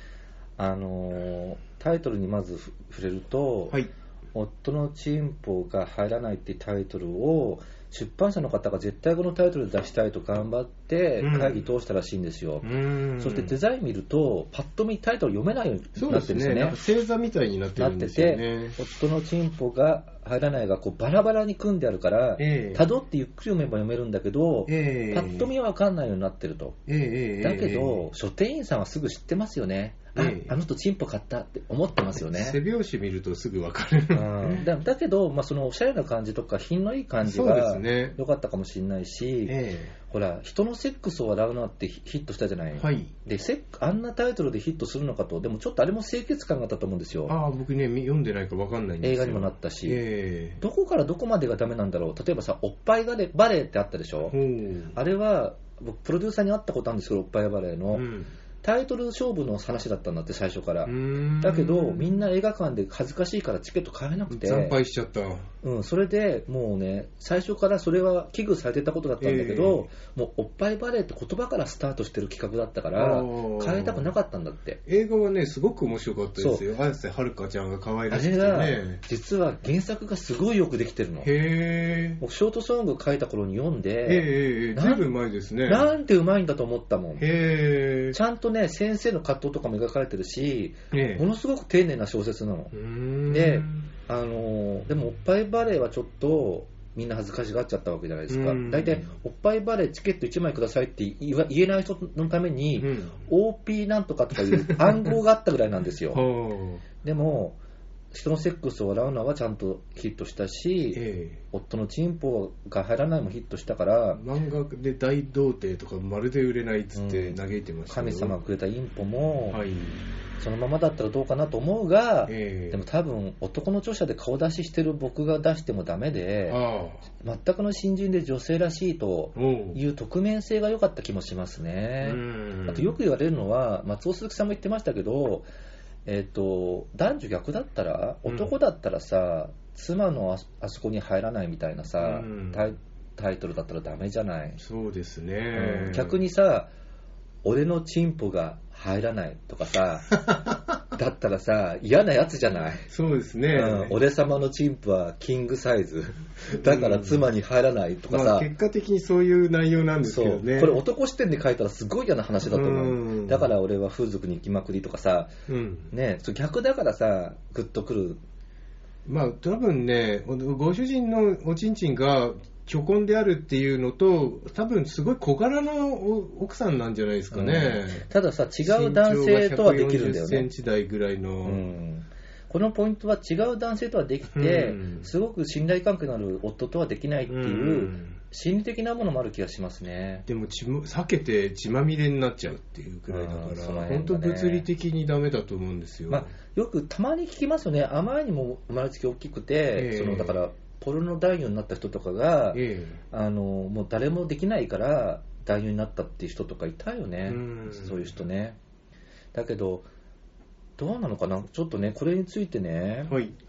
タイトルにまず触れると、はい、夫のチンポが入らないっていうタイトルを出版社の方が絶対このタイトルで出したいと頑張って会議通したらしいんですよ。そしてデザイン見るとパッと見タイトル読めないようになってるんですよね。 星座みたいになってるんですよね。 夫のチンポが入らないがこうバラバラに組んであるから、辿ってゆっくり読めば読めるんだけど、パッと見は分かんないようになってると。だけど書店員さんはすぐ知ってますよね。あの人チンポ買ったって思ってますよね。 背表紙見るとすぐ分かる。 だけど、そのおしゃれな感じとか品のいい感じが良かったかもしれないし、ほら人のセックスを笑うなってヒットしたじゃない、はい、であんなタイトルでヒットするのかと。でもちょっとあれも清潔感があったと思うんですよ。 僕ね読んでないか分かんないんですよ。 映画にもなったし、どこからどこまでがダメなんだろう。例えばさ、おっぱいバレーってあったでしょ。あれは僕プロデューサーに会ったことあるんですけど、おっぱいバレーの、タイトル勝負の話だったんだって最初から。だけどみんな映画館で恥ずかしいからチケット買えなくて惨敗しちゃった。 それでもうね、最初からそれは危惧されてたことだったんだけど、もうおっぱいバレーって言葉からスタートしてる企画だったから変えたくなかったんだって。 映画はねすごく面白かったですよ。綾瀬はるかちゃんが可愛らしくてね。 あれが実は原作がすごいよくできてるの。僕ショートソング書いた頃に読んで、 ずいぶん前ですね。 なんてうまいんだと思ったもん。ちゃんとね先生の葛藤とかも描かれてるし、ものすごく丁寧な小説なの。でもおっぱいバレーはちょっとみんな恥ずかしがっちゃったわけじゃないですか。大体おっぱいバレーチケット1枚くださいって言えない人のために、OP なんとかとかいう暗号があったぐらいなんですよ。でも人のセックスを笑うのはちゃんとヒットしたし、夫のチンポが入らないもヒットしたから。 漫画で大童貞とかまるで売れないっつって嘆いてましたよ。 神様がくれたインポも、そのままだったらどうかなと思うが、でも多分男の著者で顔出ししてる僕が出してもダメで、全くの新人で女性らしいという匿名性が良かった気もしますね。あとよく言われるのは、松尾鈴木さんも言ってましたけど、男女逆だったら、男だったらさ、妻のあそこに入らないみたいなさ、タイトルだったらダメじゃない。 そうですね。 逆にさ、俺のチンポが入らないとかさだったらさ嫌なやつじゃない。 そうですね、 俺様のチンポはキングサイズだから妻に入らないとかさ、 結果的にそういう内容なんですけどね。 これ男視点で書いたらすごい嫌な話だと思う。だから俺は風俗に行きまくりとかさ、ね、逆だからさグッとくる。 多分ね、ご主人のおちんちんが巨根であるっていうのと、多分すごい小柄な奥さんなんじゃないですかね。 たださ、違う男性とはできるんだよね。 140センチ台ぐらいの、 このポイントは違う男性とはできて、すごく信頼関係のある夫とはできないっていう心理的なものもある気がしますね。 でも避けて血まみれになっちゃうっていうくらいだから、本当物理的にダメだと思うんですよ。 よくたまに聞きますよね。あまりにも生まれつき大きくて、だからポルノ男優になった人とかが、もう誰もできないから男優になったっていう人とかいたよね。そういう人ね。だけどどうなのかな、ちょっとねこれについてね、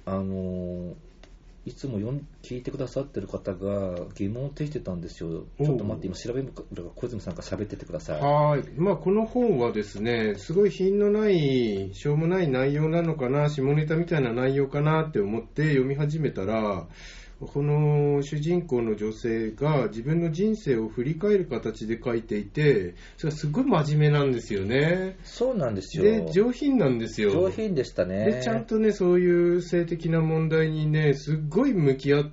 いつも聞いてくださってる方が疑問を呈してたんですよ。ちょっと待って、今調べるから小泉さんから喋っててください。 この本はですね、すごい品のないしょうもない内容なのかな、下ネタみたいな内容かなって思って読み始めたら、 この主人公の女性が自分の人生を振り返る形で書いていて、それはすごい真面目なんですよね。 そうなんですよ。 で、上品なんですよ。 上品でしたね。 で、ちゃんとね、そういう性的な問題にね、すっごい向き合って、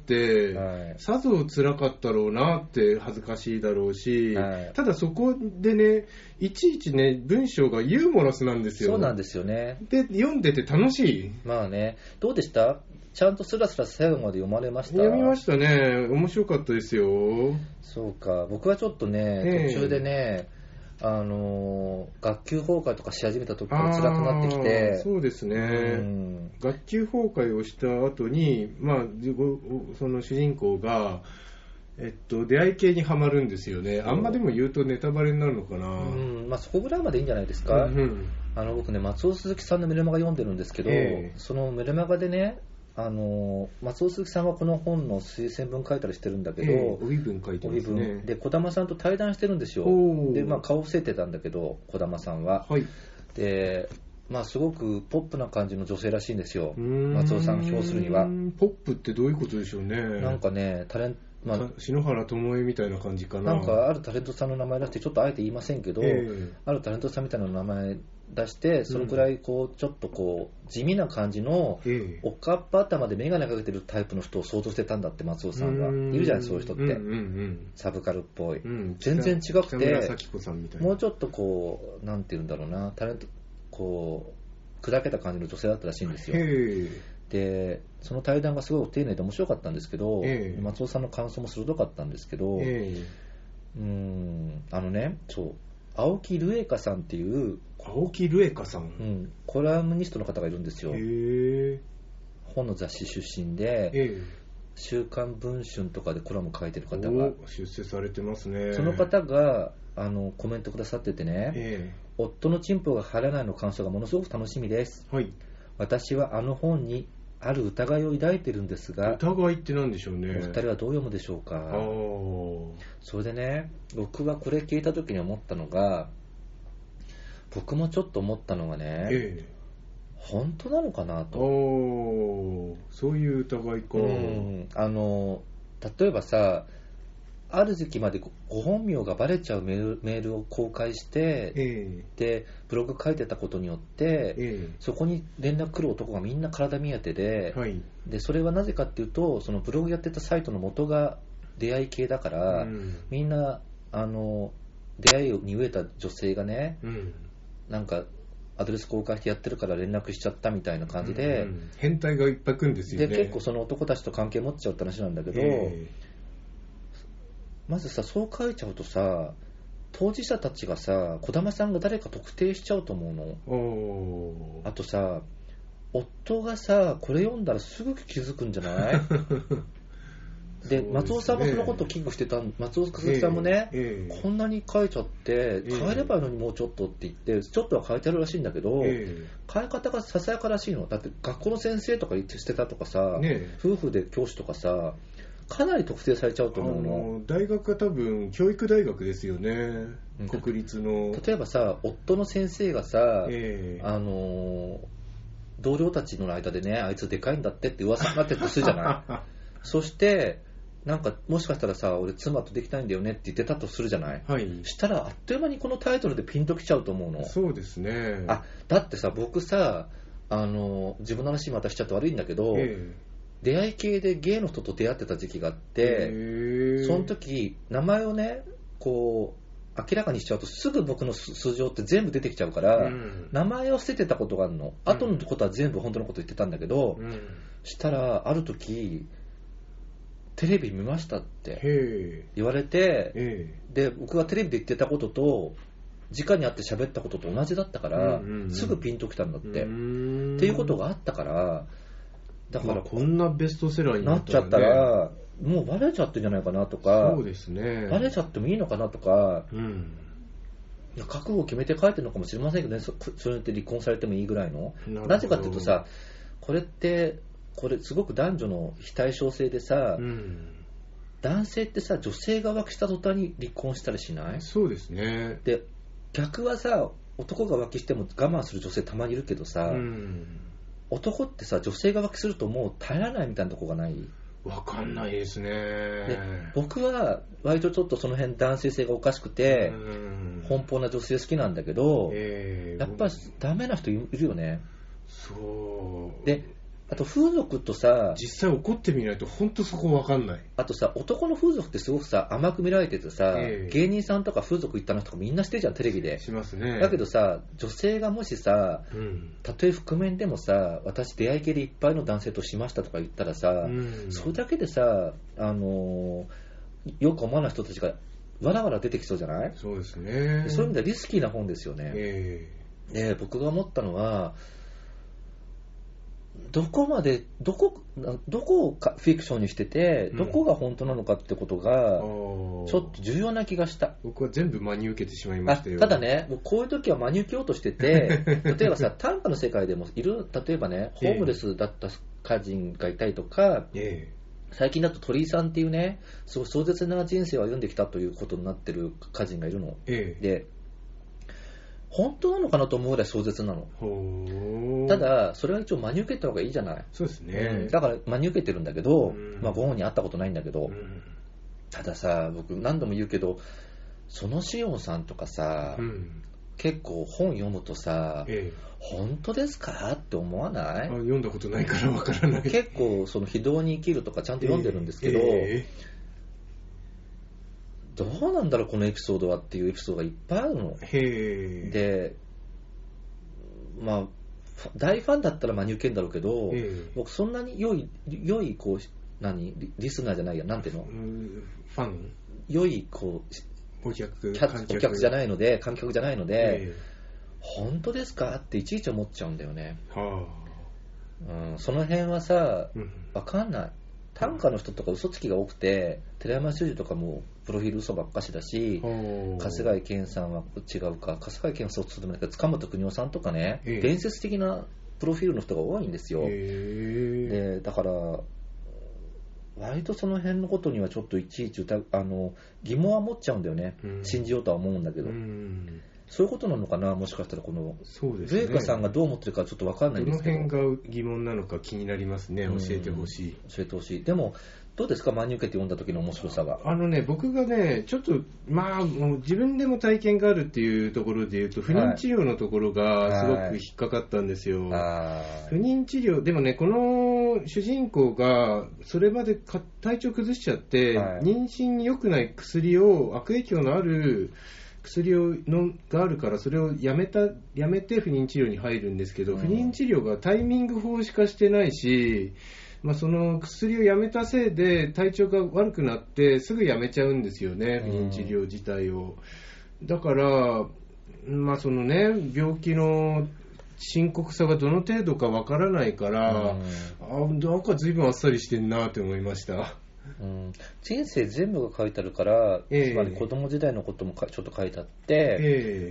さぞ辛かったろうなって、恥ずかしいだろうし、ただそこでね、いちいちね、文章がユーモラスなんですよ。 そうなんですよね。 で、読んでて楽しい。 まあね、どうでした？ちゃんとスラスラ最後まで読まれました？ 読みましたね。面白かったですよ。 そうか。僕はちょっとね、途中でね、学級崩壊とかし始めた時から辛くなってきて。 そうですね、学級崩壊をした後に、その主人公が、出会い系にはまるんですよね。あんまでも言うとネタバレになるのかな。 そこぐらいまでいいんじゃないですか。僕ね、松尾鈴木さんのメルマガ読んでるんですけど、そのメルマガでね、松尾鈴木さんはこの本の推薦文書いたりしてるんだけど、 帯文書いてますね。 で、児玉さんと対談してるんですよ。で、顔伏せてたんだけど、児玉さんは。で、すごくポップな感じの女性らしいんですよ。松尾さん評するには。 ポップってどういうことでしょうね。 なんかね、 篠原ともえみたいな感じかな。 なんかあるタレントさんの名前出して、ちょっとあえて言いませんけど、あるタレントさんみたいな名前出して、そのくらいちょっと地味な感じの、おかっぱ頭で眼鏡かけてるタイプの人を想像してたんだって、松尾さんは。いるじゃない、そういう人って。サブカルっぽい。全然違くて、もうちょっとなんていうんだろうな、タレント、砕けた感じの女性だったらしいんですよ。で、その対談がすごい丁寧で面白かったんですけど、松尾さんの感想も鋭かったんですけど、青木ルエカさんっていう、 青木ルエカさん、 コラムニストの方がいるんですよ。本の雑誌出身で、週刊文春とかでコラム書いてる方が出世されてますね。 その方がコメントくださっててね、夫のチンポが入らないの感想がものすごく楽しみです、私はあの本にある疑いを抱いてるんですが、 疑いって何でしょうね。 お二人はどう読むでしょうか。それでね、僕はこれ聞いた時に思ったのが、僕もちょっと思ったのがね、本当なのかなと。 そういう疑いか。 例えばさ、ある時期までご本名がバレちゃうメールを公開して、でブログ書いてたことによって、そこに連絡来る男がみんな体目当てで、でそれはなぜかっていうと、そのブログやってたサイトの元が出会い系だから、みんな出会いに飢えた女性がね、なんかアドレス公開してやってるから連絡しちゃったみたいな感じで、 変態がいっぱい来るんですよね。 で結構その男たちと関係持っちゃうって話なんだけど、まずさ、そう書いちゃうとさ、当事者たちがさ、児玉さんが誰か特定しちゃうと思うの。あとさ、夫がさ、これ読んだらすぐ気づくんじゃないで、松尾さんもそのことを危惧してた。松尾鈴木さんもね、こんなに書いちゃって変えればいいのにもうちょっとって言って、ちょっとは変えてあるらしいんだけど、変え方がささやからしいの。だって学校の先生とか言って捨てたとかさ、夫婦で教師とかさ、かなり特定されちゃうと思うの。 大学は多分教育大学ですよね、国立の。 例えばさ、夫の先生がさ、同僚たちの間でね、あいつでかいんだってって噂になってるとするじゃないそしてなんかもしかしたらさ、俺妻とできたいんだよねって言ってたとするじゃない、したらあっという間にこのタイトルでピンときちゃうと思うの。 そうですね。 だってさ、僕さ、自分の話またしちゃって悪いんだけど、出会い系でゲイの人と出会ってた時期があって、その時名前をね、明らかにしちゃうとすぐ僕の素性って全部出てきちゃうから、名前を捨ててたことがあるの。後のことは全部本当のこと言ってたんだけど、したらある時テレビ見ましたって言われて、で僕がテレビで言ってたことと直に会って喋ったことと同じだったから、すぐピンときたんだって、っていうことがあったから、だからこんなベストセラーになっちゃったら、もうバレちゃってるんじゃないかなとか、 そうですね、 バレちゃってもいいのかなとか、覚悟を決めて書いてるのかもしれませんけどね、それって離婚されてもいいぐらいの。なぜかっていうとさ、これすごく男女の非対称性でさ、男性ってさ、女性が浮気した途端に離婚したりしない？ そうですね。 で、逆はさ、男が浮気しても我慢する女性たまにいるけどさ、男ってさ、女性が浮気するともう耐えられないみたいなとこがない？ わかんないですね。 で僕は割とちょっとその辺男性性がおかしくて奔放な女性好きなんだけど、やっぱりダメな人いるよね。 そうで、あと風俗とさ、 実際怒ってみないと本当そこわかんない。 あとさ、男の風俗ってすごくさ甘く見られててさ、芸人さんとか風俗行ったのとかみんなしてるじゃん、テレビで。 しますね。 だけどさ、女性がもしさ、たとえ覆面でもさ、私出会い系でいっぱいの男性としましたとか言ったらさ、それだけでさ、よく思わない人たちがわらわら出てきそうじゃない？ そうですね。 そういう意味ではリスキーな本ですよね。で、僕が思ったのは、どこまでどこをフィクションにしてて、どこが本当なのかってことがちょっと重要な気がした。 僕は全部真に受けてしまいましたよ。 ただね、もうこういう時は真に受けようとしてて例えばさ、短歌の世界でもいる、例えばね、ホームレスだった歌人がいたりとか、最近だと鳥居さんっていうね、すごい壮絶な人生を歩んできたということになってる歌人がいるの、で本当なのかなと思うぐらい壮絶なの。ただそれは一応真に受けた方がいいじゃない。 そうですね、 だから真に受けてるんだけど、ご本に会ったことないんだけど、たださ、僕何度も言うけど、そのしおんさんとかさ、結構本読むとさ、本当ですかって思わない？ 読んだことないからわからない。 結構その非道に生きるとかちゃんと読んでるんですけど、どうなんだろうこのエピソードはっていうエピソードがいっぱいあるの。で、まあ大ファンだったら真に受けるんだろうけど、僕そんなに良いこうリスナーじゃないや、なんていうの、 ファン、 良いこうお客じゃないので、観客じゃないので、本当ですかっていちいち思っちゃうんだよね。その辺はさ、分かんない。短歌の人とか嘘つきが多くて、寺山修司とかもプロフィール嘘ばっかしだし、春日井健さんは違うか、春日井健さんはそうでもないけど、塚本邦夫さんとかね、伝説的なプロフィールの人が多いんですよ。でだから割とその辺のことにはちょっといちいち疑問は持っちゃうんだよね。信じようとは思うんだけど、そういうことなのかな、もしかしたらこの麗華さんがどう思ってるかちょっと分かんないんですけど、 どの辺が疑問なのか気になりますね。教えてほしい。 教えてほしい。でもどうですか、真に受けて読んだ時の面白さが。 僕がね、ちょっともう自分でも体験があるっていうところで言うと、不妊治療のところがすごく引っかかったんですよ。不妊治療でもね、この主人公がそれまで体調崩しちゃって、妊娠に良くない薬を、悪影響のある薬があるから、それをやめて不妊治療に入るんですけど、不妊治療がタイミング法しかしてないし、その薬をやめたせいで体調が悪くなってすぐやめちゃうんですよね、不妊治療自体を。だからそのね、病気の深刻さがどの程度かわからないから、なんか随分あっさりしてんなって思いました。 人生全部が書いてあるから、つまり子供時代のこともちょっと書いてあって、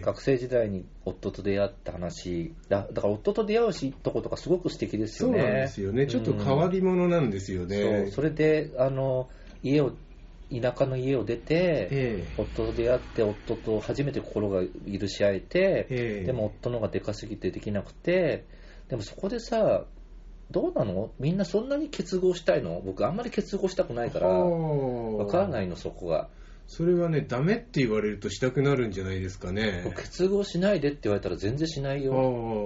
学生時代に夫と出会った話だから夫と出会うとことかすごく素敵ですよね。 そうなんですよね。ちょっと変わり者なんですよね。 それで田舎の家を出て、夫と出会って、夫と初めて心が許し合えて、でも夫の方がでかすぎてできなくて、でもそこでさ、どうなの？みんなそんなに結合したいの？僕あんまり結合したくないからわからないの、そこが。 それはね、ダメって言われるとしたくなるんじゃないですかね。 結合しないでって言われたら全然しないよ。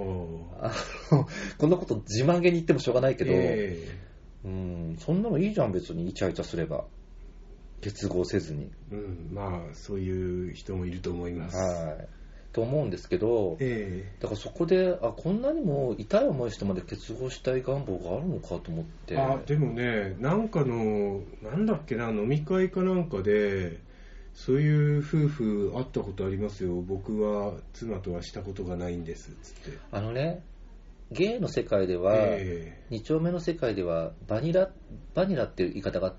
こんなこと自慢げに言ってもしょうがないけど、そんなのいいじゃん、別にイチャイチャすれば結合せずに。 そういう人もいると思います。 と思うんですけど、だからそこでこんなにも痛い思いしてまで結合したい願望があるのかと思って。 でもね、なんだっけな、飲み会かなんかでそういう夫婦会ったことありますよ。僕は妻とはしたことがないんですつって。 ゲイの世界では、2丁目の世界ではバニラっていう言い方があって、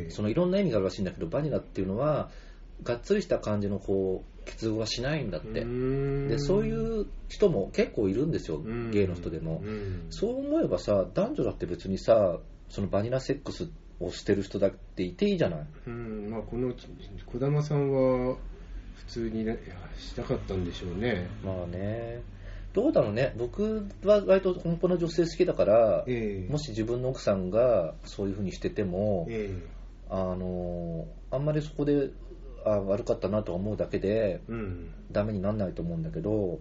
そのいろんな意味があるらしいんだけど、バニラっていうのはがっつりした感じの結合はしないんだって。でそういう人も結構いるんですよ、ゲイの人でも。そう思えばさ、男女だって別にさ、そのバニラセックスをしてる人だっていていいじゃない。 この児玉さんは普通にしたかったんでしょうね。 どうだろうね。僕は割と本当の女性好きだから、もし自分の奥さんがそういう風にしてても、あんまりそこで悪かったなと思うだけで、ダメにならないと思うんだけど、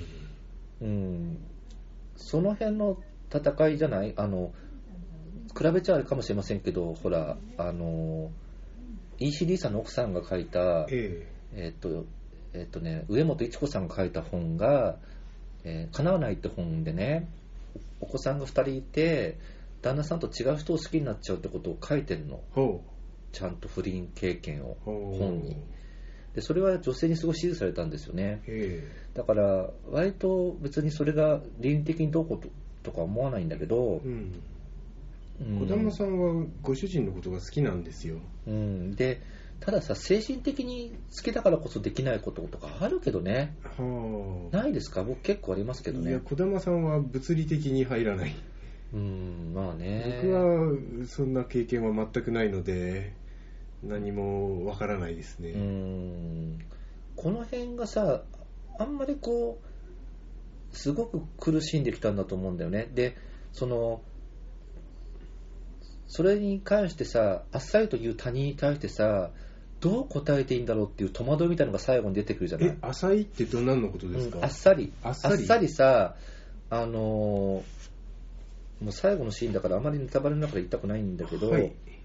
その辺の戦いじゃない？比べちゃあるかもしれませんけど、ほら、ECD さんの奥さんが書いた、上本一子さんが書いた本が、叶わないって本でね、お子さんが2人いて、旦那さんと違う人を好きになっちゃうってことを書いてるの。ちゃんと不倫経験を本に。でそれは女性にすごい支持されたんですよね。だから割と別にそれが倫理的にどうこうとか思わないんだけど、 児玉さんはご主人のことが好きなんですよ。 でたださ、精神的に好きだからこそできないこととかあるけどね。ないですか？僕結構ありますけどね。 いや、児玉さんは物理的に入らない。 まあね。 僕はそんな経験は全くないので何もわからないですね。 この辺がさ、あんまりこうすごく苦しんできたんだと思うんだよね。でそれに関してさ、あっさりと言う他人に対してさ、どう答えていいんだろうっていう戸惑いみたいなのが最後に出てくるじゃない。 浅いって何のことですか？ あっさりさ、もう最後のシーンだからあまりネタバレの中で言いたくないんだけど、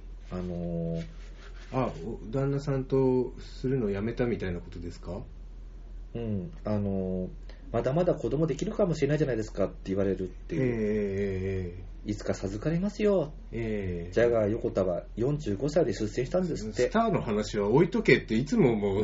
旦那さんとするのをやめたみたいなことですか？ まだまだ子供できるかもしれないじゃないですかって言われるっていう、いつか授かりますよ、ジャガー横田は45歳で出世したんですって。 スターの話は置いとけっていつも思う。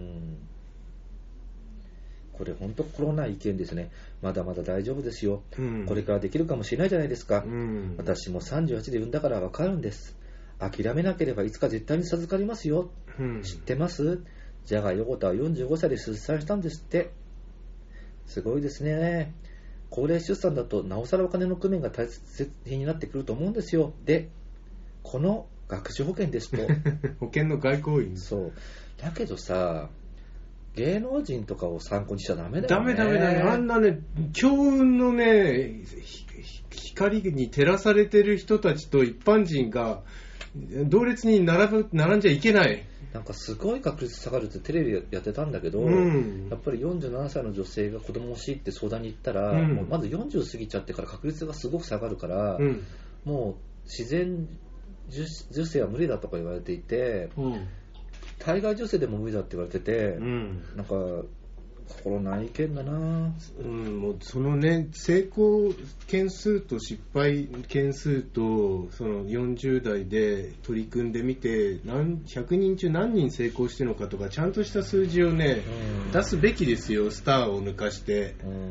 これ本当心ない意見ですね。まだまだ大丈夫ですよ、これからできるかもしれないじゃないですか、私も38で産んだから分かるんです。諦めなければいつか絶対に授かりますよ、知ってます？ジャガー横田は45歳で出産したんですって。すごいですね。高齢出産だとなおさらお金の工面が大切になってくると思うんですよ。で、この学資保険ですと保険の外交員。 そうだけどさ、芸能人とかを参考にしちゃダメだよね。 ダメ。あんなね、強運のね、光に照らされてる人たちと一般人が同列に並んじゃいけない。 なんかすごい確率下がるってテレビやってたんだけど、やっぱり47歳の女性が子供欲しいって相談に行ったら、もうまず40過ぎちゃってから確率がすごく下がるから、もう自然受精は無理だとか言われていて、体外受精でも無理だって言われてて、なんか心ない意見だな。 もうそのね、成功件数と失敗件数とその40代で取り組んでみて100人中何人成功してるのかとかちゃんとした数字をね、出すべきですよ、スターを抜かして。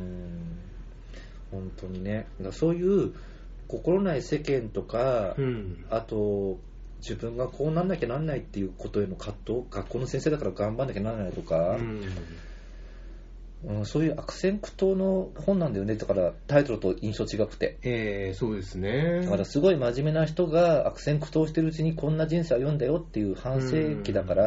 本当にね。だからそういう心ない世間とか、あと自分がこうなんなきゃなんないっていうことへの葛藤、学校の先生だから頑張んなきゃなんないとか、そういう悪戦苦闘の本なんだよね。だからタイトルと印象違くて、 そうですね。 だからすごい真面目な人が悪戦苦闘してるうちにこんな人生を読んだよっていう反省期だから、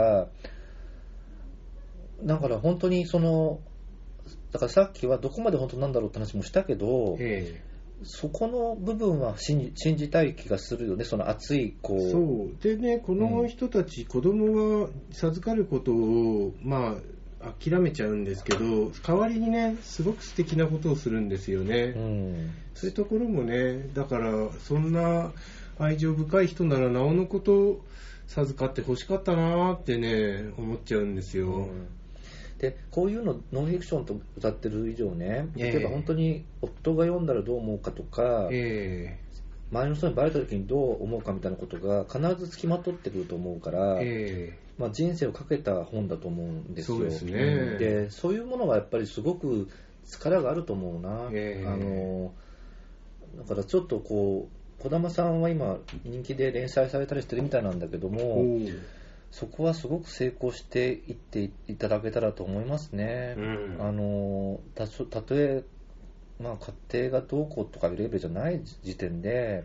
だから本当にだからさっきはどこまで本当なんだろうって話もしたけど、そこの部分は信じたい気がするよね。その熱いそうでね、この人たち、子供が授かることを諦めちゃうんですけど、代わりにね、すごく素敵なことをするんですよね。そういうところもね、だからそんな愛情深い人ならなおのこと授かってほしかったなってね、思っちゃうんですよ。 でこういうのノンフィクションと歌ってる以上ね、例えば本当に夫が読んだらどう思うかとか、周りの人にバレた時にどう思うかみたいなことが必ず付きまとってくると思うから、人生をかけた本だと思うんですよ。 そうですね。 でそういうものはやっぱりすごく力があると思うな。だからちょっと児玉さんは今人気で連載されたりしてるみたいなんだけども、そこはすごく成功していっていただけたらと思いますね。たとえ家庭がどうこうとかいうレベルじゃない時点で、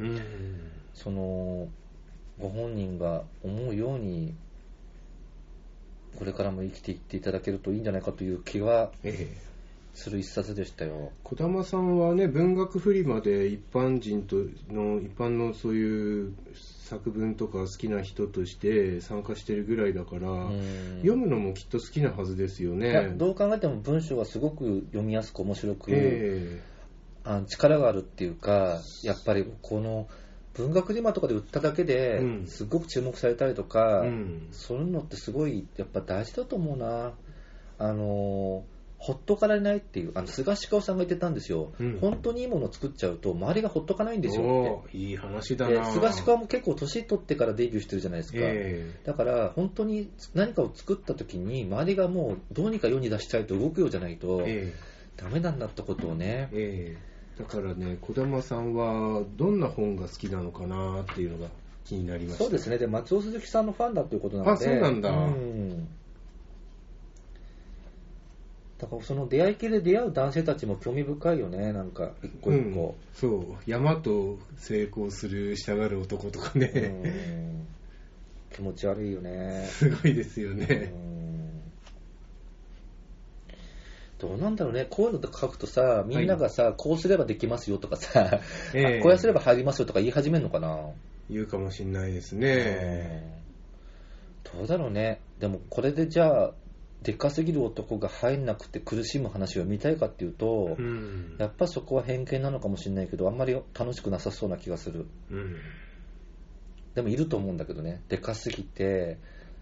ご本人が思うようにこれからも生きていっていただけるといいんじゃないかという気はする一冊でしたよ。 児玉さんはね、文学フリマで一般のそういう作文とか好きな人として参加してるぐらいだから、読むのもきっと好きなはずですよね。 どう考えても文章がすごく読みやすく面白く、力があるっていうか、やっぱりこの文学フリマとかで売っただけですごく注目されたりとか、そういうのってすごいやっぱ大事だと思うな。ほっとかれないっていう、菅氏川さんが言ってたんですよ、本当にいいものを作っちゃうと周りがほっとかないんですよって。 いい話だな。 菅氏川も結構年取ってからデビューしてるじゃないですか、だから本当に何かを作った時に周りがもうどうにか世に出したいと動くようじゃないとダメなんだってことをね、 だからね、児玉さんはどんな本が好きなのかなっていうのが気になりました。 そうですね。で、松尾鈴木さんのファンだということなので。 そうなんだ。 だからその出会い系で出会う男性たちも興味深いよね。なんか一個一個、 そう、山と成功するしたがる男とかね、 気持ち悪いよね。 すごいですよね。 どうなんだろうね。こういうのとか書くとさ、みんながさ、こうすればできますよとかさ、こうやすれば入りますよとか言い始めるのかな。 言うかもしれないですね。 どうだろうね。でもこれでじゃあでかすぎる男が入んなくて苦しむ話を見たいかっていうと、やっぱそこは偏見なのかもしれないけど、あんまり楽しくなさそうな気がする。でもいると思うんだけどね。でかすぎて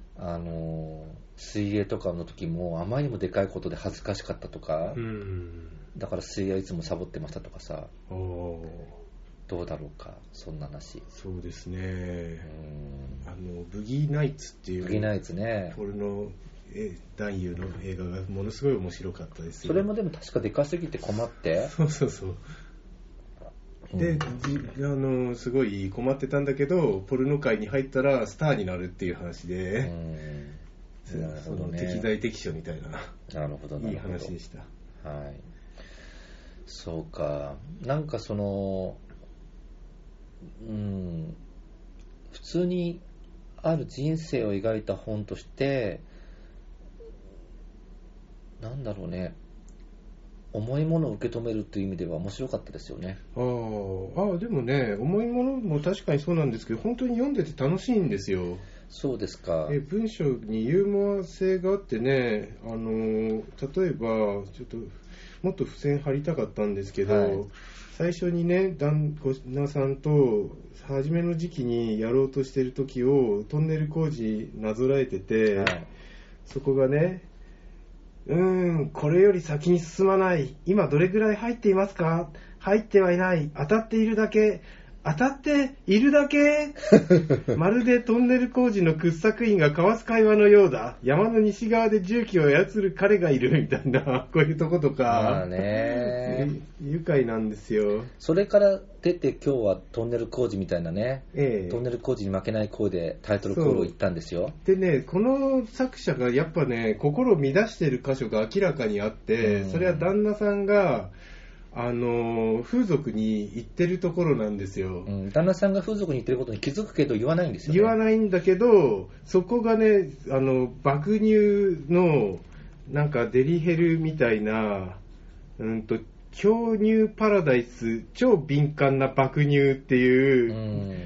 水泳とかの時もあまりにもでかいことで恥ずかしかったとか、だから水泳はいつもサボってましたとかさ。どうだろうか、そんな話。 そうですね。ブギーナイツっていう、 ブギーナイツね、 ポルノ男優の映画がものすごい面白かったですよ。 それもでも確かでかすぎて困って、 そうで、すごい困ってたんだけど、ポルノ界に入ったらスターになるっていう話で、 なるほどね、 適材適所みたいな、 なるほどいい話でした。 はい、そうか。なんかその普通にある人生を描いた本として、なんだろうね、重いものを受け止めるという意味では面白かったですよね。 でもね、重いものも確かにそうなんですけど、本当に読んでて楽しいんですよ。 そうですか。 文章にユーモア性があってね、例えばちょっともっと付箋貼りたかったんですけど、最初にね、旦那さんと初めの時期にやろうとしてる時をトンネル工事なぞらえてて、そこがね、これより先に進まない。今どれぐらい入っていますか？入ってはいない。当たっているだけ。当たっているだけまるでトンネル工事の掘削員が交わす会話のようだ。山の西側で重機を操る彼がいるみたいな、こういうとことか、愉快なんですよ。 それから出て今日はトンネル工事みたいなね、トンネル工事に負けない声でタイトルコールを言ったんですよ。 でね、この作者がやっぱね、心を乱している箇所が明らかにあって、それは旦那さんが風俗に行ってるところなんですよ。 旦那さんが風俗に行ってることに気づくけど言わないんですよね。 言わないんだけど、そこがね、爆乳のなんかデリヘルみたいな、強乳パラダイス超敏感な爆乳っていう、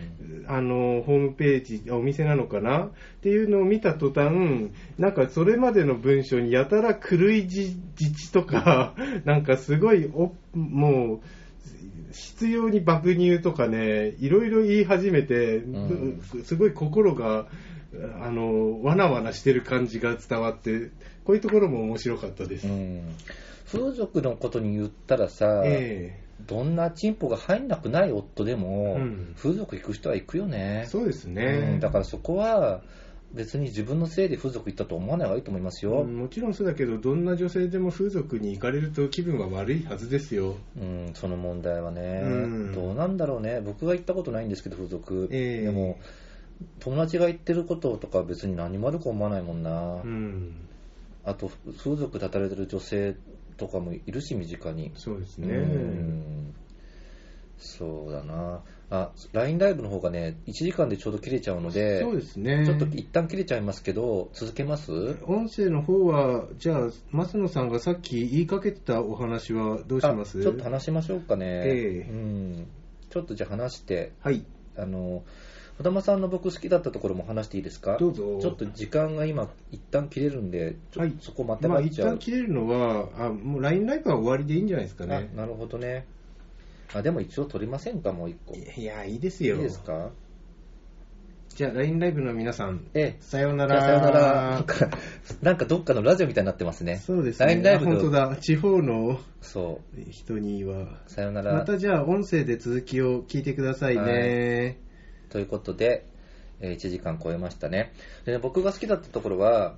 ホームページ、お店なのかなっていうのを見た途端、なんかそれまでの文章にやたら狂い自治とかなんかすごいもう必要に爆乳とかね、いろいろ言い始めて、すごい心がわなわなしてる感じが伝わって、こういうところも面白かったです。 風俗のことに言ったらさ、どんなチンポが入んなくない夫でも、風俗行く人は行くよね。 そうですね、 だからそこは別に自分のせいで風俗行ったと思わない方がいいと思いますよ。 もちろんそうだけど、どんな女性でも風俗に行かれると気分は悪いはずですよ。 その問題はね、どうなんだろうね。僕は行ったことないんですけど、風俗、でも友達が行ってることとか別に何も悪く思わないもんな。あと風俗で働いてる女性とかもいるし、身近に。 そうですね。 そうだなあ。LINE ライブの方がね、1時間でちょうど切れちゃうので、 そうですね。 ちょっと一旦切れちゃいますけど、続けます？ 音声の方は、じゃあ、増野さんがさっき言いかけてたお話はどうします？ ちょっと話しましょうかね。ちょっとじゃあ話して、 はい。 児玉さんの僕好きだったところも話していいですか？ どうぞ。 ちょっと時間が今一旦切れるんで、ちょっとそこまた一旦切れるのは、もう LINE ライブは終わりでいいんじゃないですかね。 なるほどね。でも一応取りませんか、もう一個。 いや、いいですよ。 いいですか？ じゃあ LINE ライブの皆さん、 さようなら。さようなら。なんかどっかのラジオみたいになってますね。 そうですね。 LINE ライブ本当だ。地方の人にはさようなら。 またじゃあ音声で続きを聞いてくださいね。 ということで、1時間超えましたね。で、僕が好きだったところは、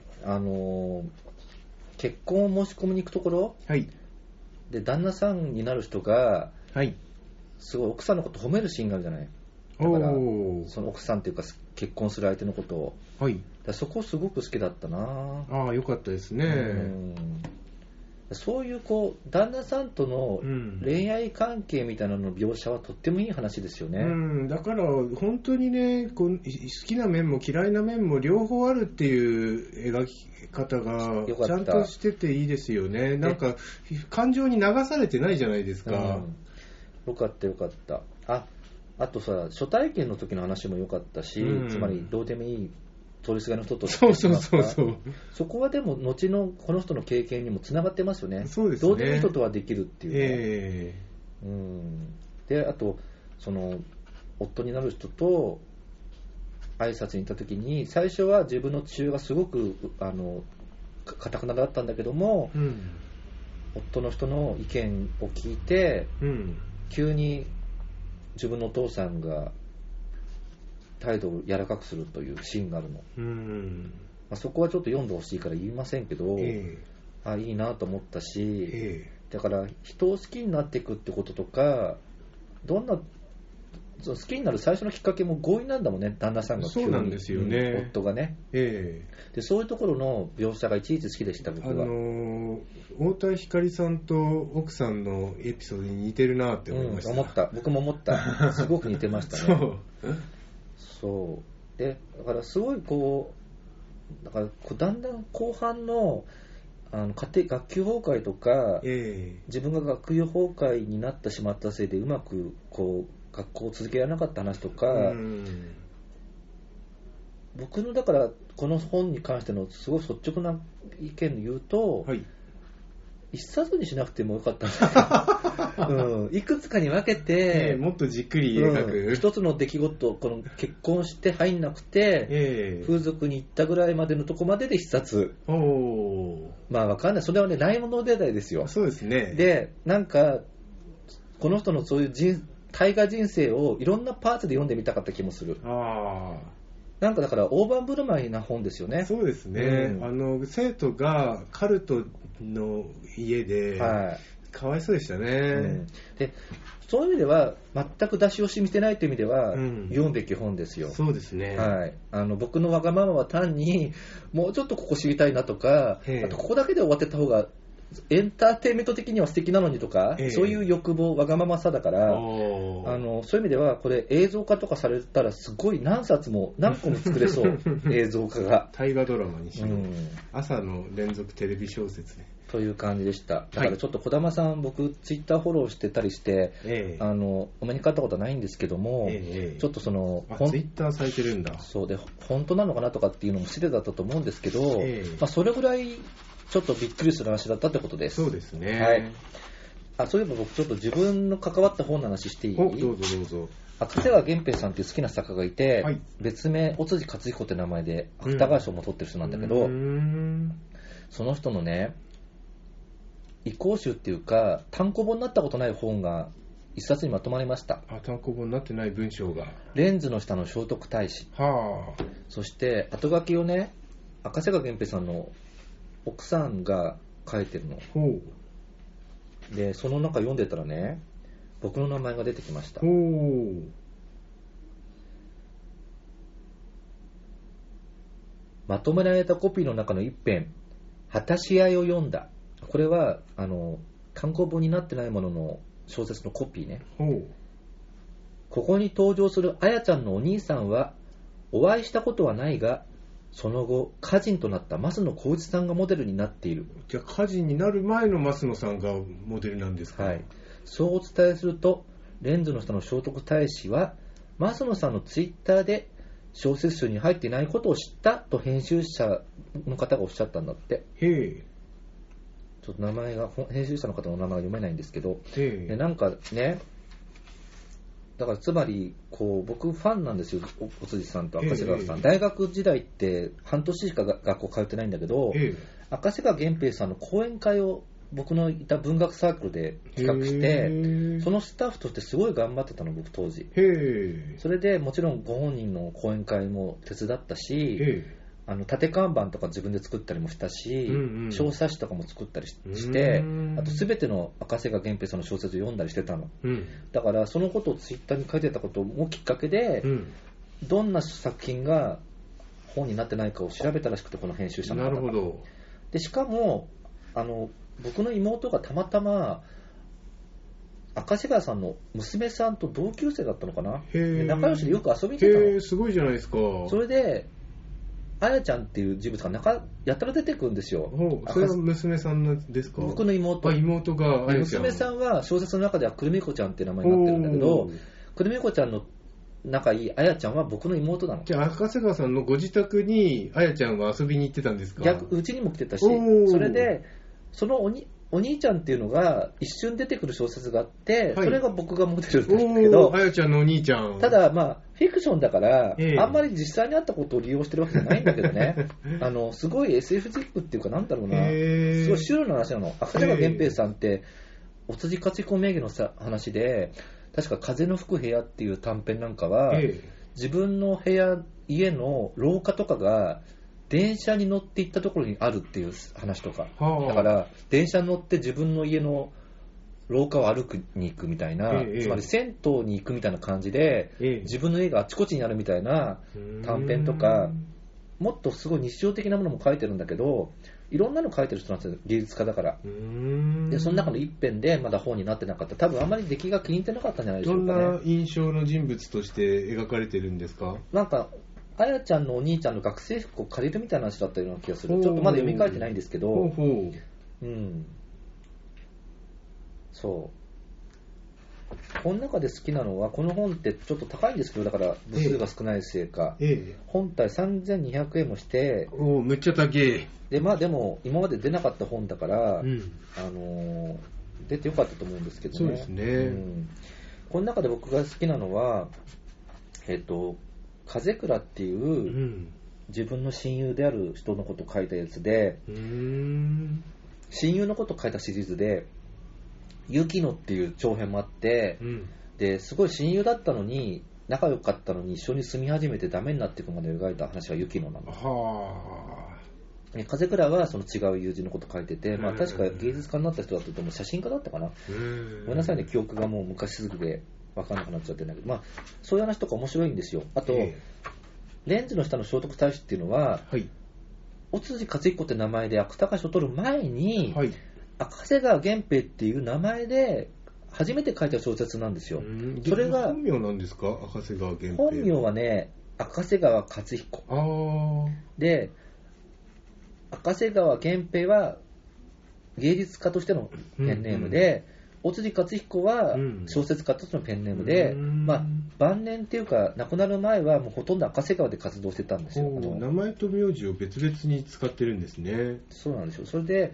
結婚を申し込みに行くところ、 はい、 で旦那さんになる人が、 はい、 すごい奥さんのこと褒めるシーンがあるじゃない。だからその奥さんというか結婚する相手のことを、 はい、 そこすごく好きだったな。 よかったですね。 そういう旦那さんとの恋愛関係みたいなの描写はとってもいい話ですよね。 だから本当にね、好きな面も嫌いな面も両方あるっていう描き方がちゃんとしてていいですよね。なんか感情に流されてないじゃないですか。 よかったよかった。あとさ、初体験の時の話もよかったし、つまりどうでもいい通りすがりの人と、 そうそこはでも後のこの人の経験にもつながってますよね。 そうですね。 どうでもいい人とはできるっていうね。で、あとその夫になる人と挨拶に行った時に、最初は自分の父親がすごく堅くなだったんだけども、夫の人の意見を聞いて、急に自分のお父さんが態度を柔らかくするというシーンがあるの。そこはちょっと読んでほしいから言いませんけど、いいなと思ったし、だから人を好きになっていくってこととか、どんな好きになる最初のきっかけも強引なんだもんね、旦那さんが急に。 そうなんですよね。 夫がね。でそういうところの描写がいちいち好きでした、僕は。 太田光さんと奥さんのエピソードに似てるなって思いました。 僕も思った。すごく似てましたね。そうで、だからすごいだからだんだん後半の学級崩壊とか、自分が学級崩壊になってしまったせいでうまく学校を続けられなかった話とか、僕のだからこの本に関してのすごい率直な意見を言うと、一冊にしなくてもよかったいくつかに分けて、 もっとじっくり描く、 一つの出来事、結婚して入んなくて、風俗に行ったぐらいまでのとこまでで一冊。まあ分かんない、それはね、ないもので代ですよ。 そうですね。 で、なんかこの人のそういう大河人生をいろんなパーツで読んでみたかった気もする。なんかだから大盤振る舞いな本ですよね。 そうですね。生徒がカルトの家で、かわいそうでしたね。 でそういう意味では全く出し惜しみしてないという意味では、読むべき本ですよ。 そうですね。 僕のわがままは単にもうちょっとここ知りたいなとか、あとここだけで終わってた方がエンターテインメント的には素敵なのにとか、そういう欲望、わがままさだから、そういう意味ではこれ映像化とかされたらすごい何冊も何個も作れそう映像化が大河ドラマにしろ、朝の連続テレビ小説ねという感じでした。だからちょっと児玉さん、僕ツイッターフォローしてたりして、お目にかかったことはないんですけども、ちょっとツイッターされてるんだ。 そうで本当なのかなとかっていうのも失礼だったと思うんですけど、それぐらいちょっとびっくりする話だったってことです。 そうですね。 そういえば僕ちょっと自分の関わった本の話していい？ どうぞどうぞ。 長谷川源平さんっていう好きな作家がいて、別名尾辻克彦って名前で芥川賞も取ってる人なんだけど、その人のね、移行集っていうか単行本になったことない本が一冊にまとまりました。 単行本になってない文章が。 レンズの下の聖徳太子。そして後書きをね、赤瀬川源平さんの奥さんが書いてるので、その中読んでたらね、僕の名前が出てきました。まとめられたコピーの中の一編、果たし合いを読んだ。これは単行本になってないものの小説のコピーね。 ここに登場するあやちゃんのお兄さんはお会いしたことはないが、その後歌人となった増野幸一さんがモデルになっている。 じゃあ歌人になる前の増野さんがモデルなんですか？ はい。そうお伝えすると、レンズの下の聖徳太子は増野さんのツイッターで小説集に入っていないことを知ったと編集者の方がおっしゃったんだって。 へえ。 ちょっと名前が、編集者の方の名前が読めないんですけど、 でなんかね、だからつまりこう僕ファンなんですよ、お辻さんと赤瀬川さん。大学時代って半年しか学校通ってないんだけど、赤瀬川源平さんの講演会を僕のいた文学サークルで企画して、そのスタッフとしてすごい頑張ってたの、僕当時。それでもちろんご本人の講演会も手伝ったし、縦看板とか自分で作ったりもしたし、小冊子とかも作ったりして、あと全ての赤瀬川源平さんの小説を読んだりしてたの。だからそのことをツイッターに書いてたこともきっかけで、どんな作品が本になってないかを調べたらしくて、この編集者の方が。 なるほど。 でしかも僕の妹がたまたま赤瀬川さんの娘さんと同級生だったのかな。仲良しでよく遊びに行ってたの。 すごいじゃないですか。 それであやちゃんっていう人物がやたら出てくるんですよ。 それは娘さんのですか？ 僕の妹。 妹があやちゃん。 娘さんは小説の中ではくるみこちゃんっていう名前になってるんだけど、くるみこちゃんの仲いいあやちゃんは僕の妹なの。 じゃあ赤瀬川さんのご自宅にあやちゃんは遊びに行ってたんですか？ うちにも来てたし、それでそのお兄ちゃんっていうのが一瞬出てくる小説があって、それが僕がモデルなんだけど、 あやちゃんのお兄ちゃん。 ただまあフィクションだから、あんまり実際にあったことを利用してるわけじゃないんだけどね。すごい SF チックっていうか、なんだろうな、すごいシュールな話なの。赤瀬川源平さんってお辻勝彦名義の話で、確か風の吹く部屋っていう短編なんかは、自分の家の廊下とかが電車に乗って行ったところにあるっていう話とか、だから電車に乗って自分の家の廊下を歩くに行くみたいな、つまり銭湯に行くみたいな感じで、自分の家があちこちにあるみたいな短編とか、もっとすごい日常的なものも書いてるんだけど、いろんなの書いてる人なんですよ、芸術家だから。でその中の一編でまだ本になってなかった。多分あんまり出来が気に入ってなかったんじゃないでしょうかね。 どんな印象の人物として描かれてるんですか？ なんかあやちゃんのお兄ちゃんの学生服を借りるみたいな話だったような気がする。ちょっとまだ読み替えてないんですけど、そうこの中で好きなのは、この本ってちょっと高いんですけど、だから部数が少ないせいか、本体3200円もして、 めっちゃ高い。 でまあでも今まで出なかった本だから、出てよかったと思うんですけどね。 そうですね。 この中で僕が好きなのは風倉っていう自分の親友である人のことを書いたやつで、親友のことを書いたシリーズで雪乃っていう長編もあって、ですごい親友だったのに仲良かったのに一緒に住み始めてダメになっていくまで描いた話が雪乃なの。風倉はその違う友人のことを書いてて、まあ、確か芸術家になった人だったと思う。写真家だったかな。ごめんなさいね、記憶がもう昔すぎて分からなくなっちゃってるんだけど、まあ、そういう話とか面白いんですよ。あと、レンズの下の聖徳太子っていうのは、お辻勝彦って名前で芥川賞を取る前に、赤瀬川源平っていう名前で初めて書いた小説なんですよ。それが本名なんですか？赤瀬川源平。 本名はね、赤瀬川勝彦で、赤瀬川源平は芸術家としてのペンネームで、お辻勝彦は小説家としてのペンネームで、まあ、晩年っていうか亡くなる前はもうほとんど赤瀬川で活動してたんですよ。 名前と名字を別々に使ってるんですね。 そうなんですよ。それで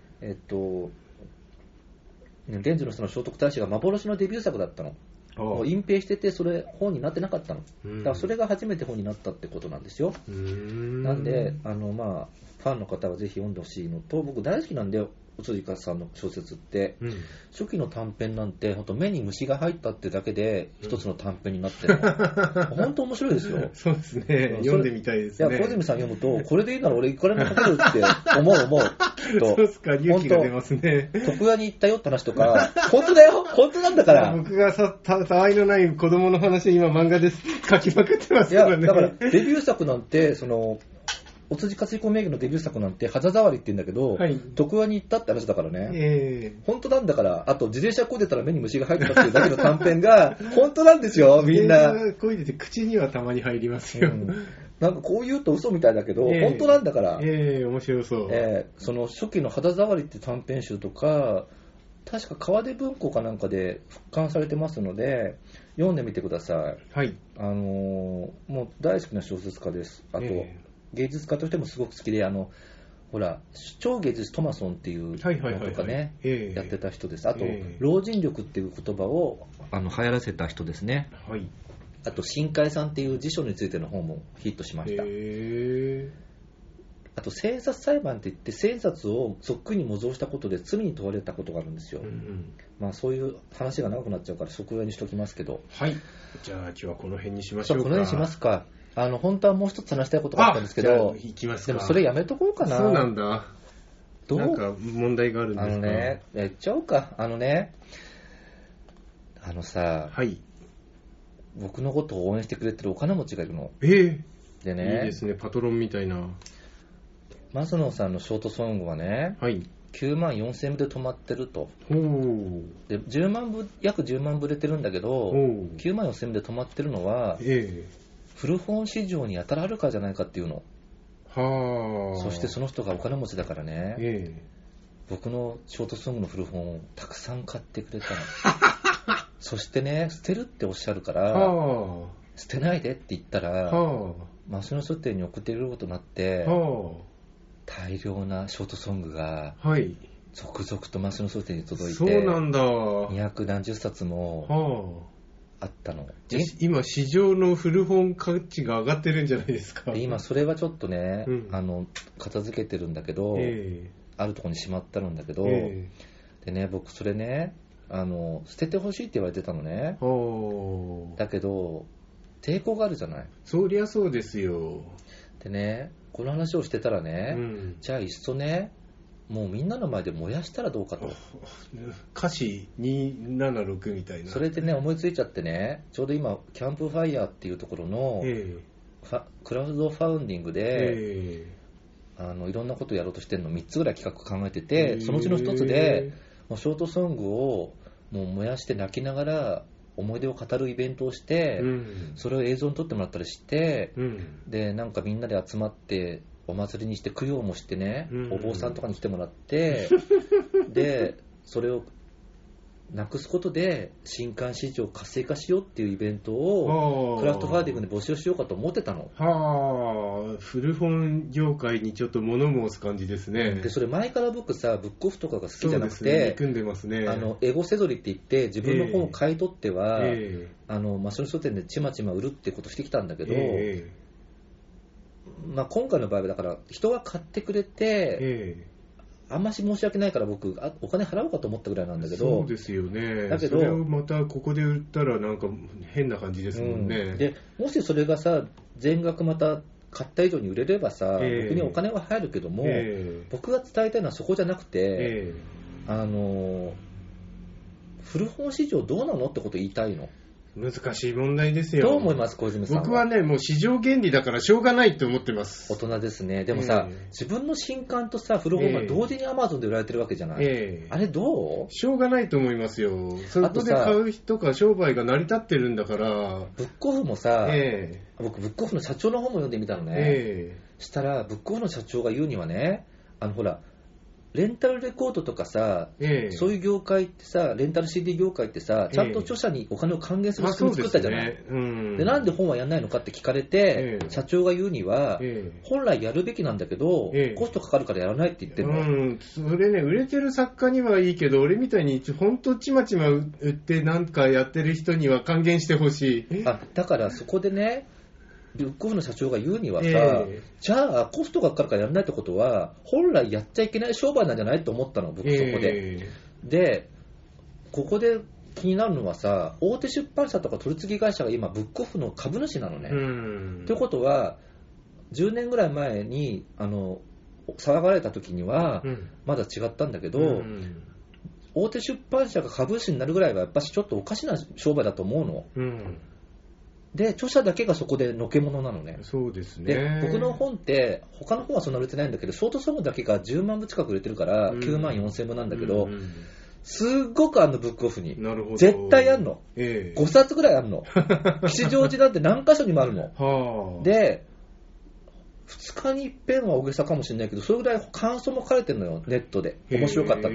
レンズの下の聖徳太子が幻のデビュー作だったの。隠蔽してて、それ本になってなかったの。だからそれが初めて本になったってことなんですよ。なんでまあファンの方はぜひ読んでほしいのと、僕大好きなんで、お辻さんの小説って、初期の短編なんて本当目に虫が入ったってだけで一つの短編になってるの。本当面白いですよ。 そうですね。読んでみたいですね。 いや、小泉さん読むと、これでいいなら俺いくらでも書けるって思うきっと。 そうですか、勇気が出ますね。 徳屋に行ったよって話とか、本当だよ、本当なんだから。 僕がたわいのない子供の話今漫画で書きまくってますからね。 いや、だからデビュー作なんてお辻勝彦名義のデビュー作なんて肌触りって言うんだけど、はい、徳川に行ったって話だからね、本当なんだから。あと自転車こいでたら目に虫が入ったっていうだけの短編が本当なんですよ。みんなこいでて口にはたまに入りますよ、 なんかこう言うと嘘みたいだけど、本当なんだから。 面白そう。 その初期の肌触りって短編集とか、確か川出文庫かなんかで復刊されてますので、読んでみてください。はい。もう大好きな小説家です。あと、芸術家としてもすごく好きで、ほら、超芸術トマソンっていうのとかね、やってた人です。あと、老人力っていう言葉を流行らせた人ですね。はい。あと、新海さんっていう辞書についての本もヒットしました。あと、僭察裁判って言って、僭察をそっくりに模造したことで罪に問われたことがあるんですよ。まあ、そういう話が長くなっちゃうから即話にしときますけど。 はい。じゃあ、今日はこの辺にしましょうか。 この辺にしますか。本当はもう一つ話したいことがあったんですけど、 行きますか。 でもそれやめとこうかな。 そうなんだ。なんか問題があるんですか。 やっちゃおうか。はい。僕のことを応援してくれてるお金持ちがいるの。でね。 いいですね、パトロンみたいな。 増野さんのショートソングはね、はい、9万4000部で止まってると。で約10万部売れてるんだけど、9万4000部で止まってるのは、古本市場にやたらあるからじゃないかっていうの。そしてその人がお金持ちだからね、僕のショートソングの古本をたくさん買ってくれたの。そしてね、捨てるっておっしゃるから、捨てないでって言ったら、増野書店に送ってくれることになって、大量なショートソングが続々と増野書店に届いて、 そうなんだ。 200何十冊もあったの。 今市場の古本価値が上がってるんじゃないですか。 今それはちょっとね、片付けてるんだけど、あるところにしまってあるんだけど、でね、僕それね、捨ててほしいって言われてたのね。だけど抵抗があるじゃない。 そりゃそうですよ。 でね、この話をしてたらね、じゃあいっそね、もうみんなの前で燃やしたらどうかと。 歌詞276みたいな。 それでね、思いついちゃってね、ちょうど今キャンプファイヤーっていうところの、クラウドファウンディングで、いろんなことをやろうとしてるの3つぐらい企画考えてて、そのうちの1つでもうショートソングをもう燃やして泣きながら思い出を語るイベントをして、それを映像に撮ってもらったりして、でなんかみんなで集まってお祭りにして供養もしてね、お坊さんとかに来てもらってでそれをなくすことで新刊市場を活性化しようっていうイベントをクラフトファーディングで募集しようかと思ってたの。 古本業界にちょっと物申す感じですね。 でそれ前から僕さ、ブックオフとかが好きじゃなくて、 組んでますね。 エゴセドリって言って自分の本を買い取っては、その書店でちまちま売るってことをしてきたんだけど、今回の場合はだから人が買ってくれて、あんまし申し訳ないから僕お金払おうかと思ったぐらいなんだけど。 そうですよね。だけどそれをまたここで売ったらなんか変な感じですもんね。 でもしそれがさ、全額また買った以上に売れればさ、僕にお金は入るけども、僕が伝えたいのはそこじゃなくて、古本市場どうなのってことを言いたいの。 難しい問題ですよ。 どう思います、小泉さんは。 僕はね、もう市場原理だからしょうがないと思ってます。 大人ですね。でもさ、自分の新刊とさ、古本が同時に Amazon で売られてるわけじゃない。あれどう？ しょうがないと思いますよ。そこで買う人か商売が成り立ってるんだから。 ブックオフもさ、僕ブックオフの社長の本も読んでみたのね。したらブックオフの社長が言うにはね、ほらレンタルレコードとかさ、そういう業界ってさ、レンタル CD 業界ってさ、ちゃんと著者にお金を還元する仕組み作ったじゃない。でなんで本はやんないのかって聞かれて、社長が言うには、本来やるべきなんだけど、コストかかるからやらないって言ってるの。 それね、売れてる作家にはいいけど、俺みたいに本当ちまちま売ってなんかやってる人には還元してほしい。 だからそこでね、ブックオフの社長が言うにはさ、じゃあコストがかかるからやらないってことは本来やっちゃいけない商売なんじゃないと思ったの、僕そこで。でここで気になるのはさ、大手出版社とか取り次ぎ会社が今ブックオフの株主なのね。ということは10年ぐらい前に騒がれた時にはまだ違ったんだけど、大手出版社が株主になるぐらいはやっぱしちょっとおかしな商売だと思うの。 で著者だけがそこでのけ者なのね。 そうですね。 で僕の本って他の本はそんな売れてないんだけど、ショートソングだけが10万部近く売れてるから9万4千部なんだけど、すっごくブックオフに絶対あんの、5冊ぐらいあんの吉祥寺なんて何箇所にもあるのはあ。で2日に一遍は大げさかもしれないけど、それぐらい感想も書かれてるのよ、ネットで。面白かったって。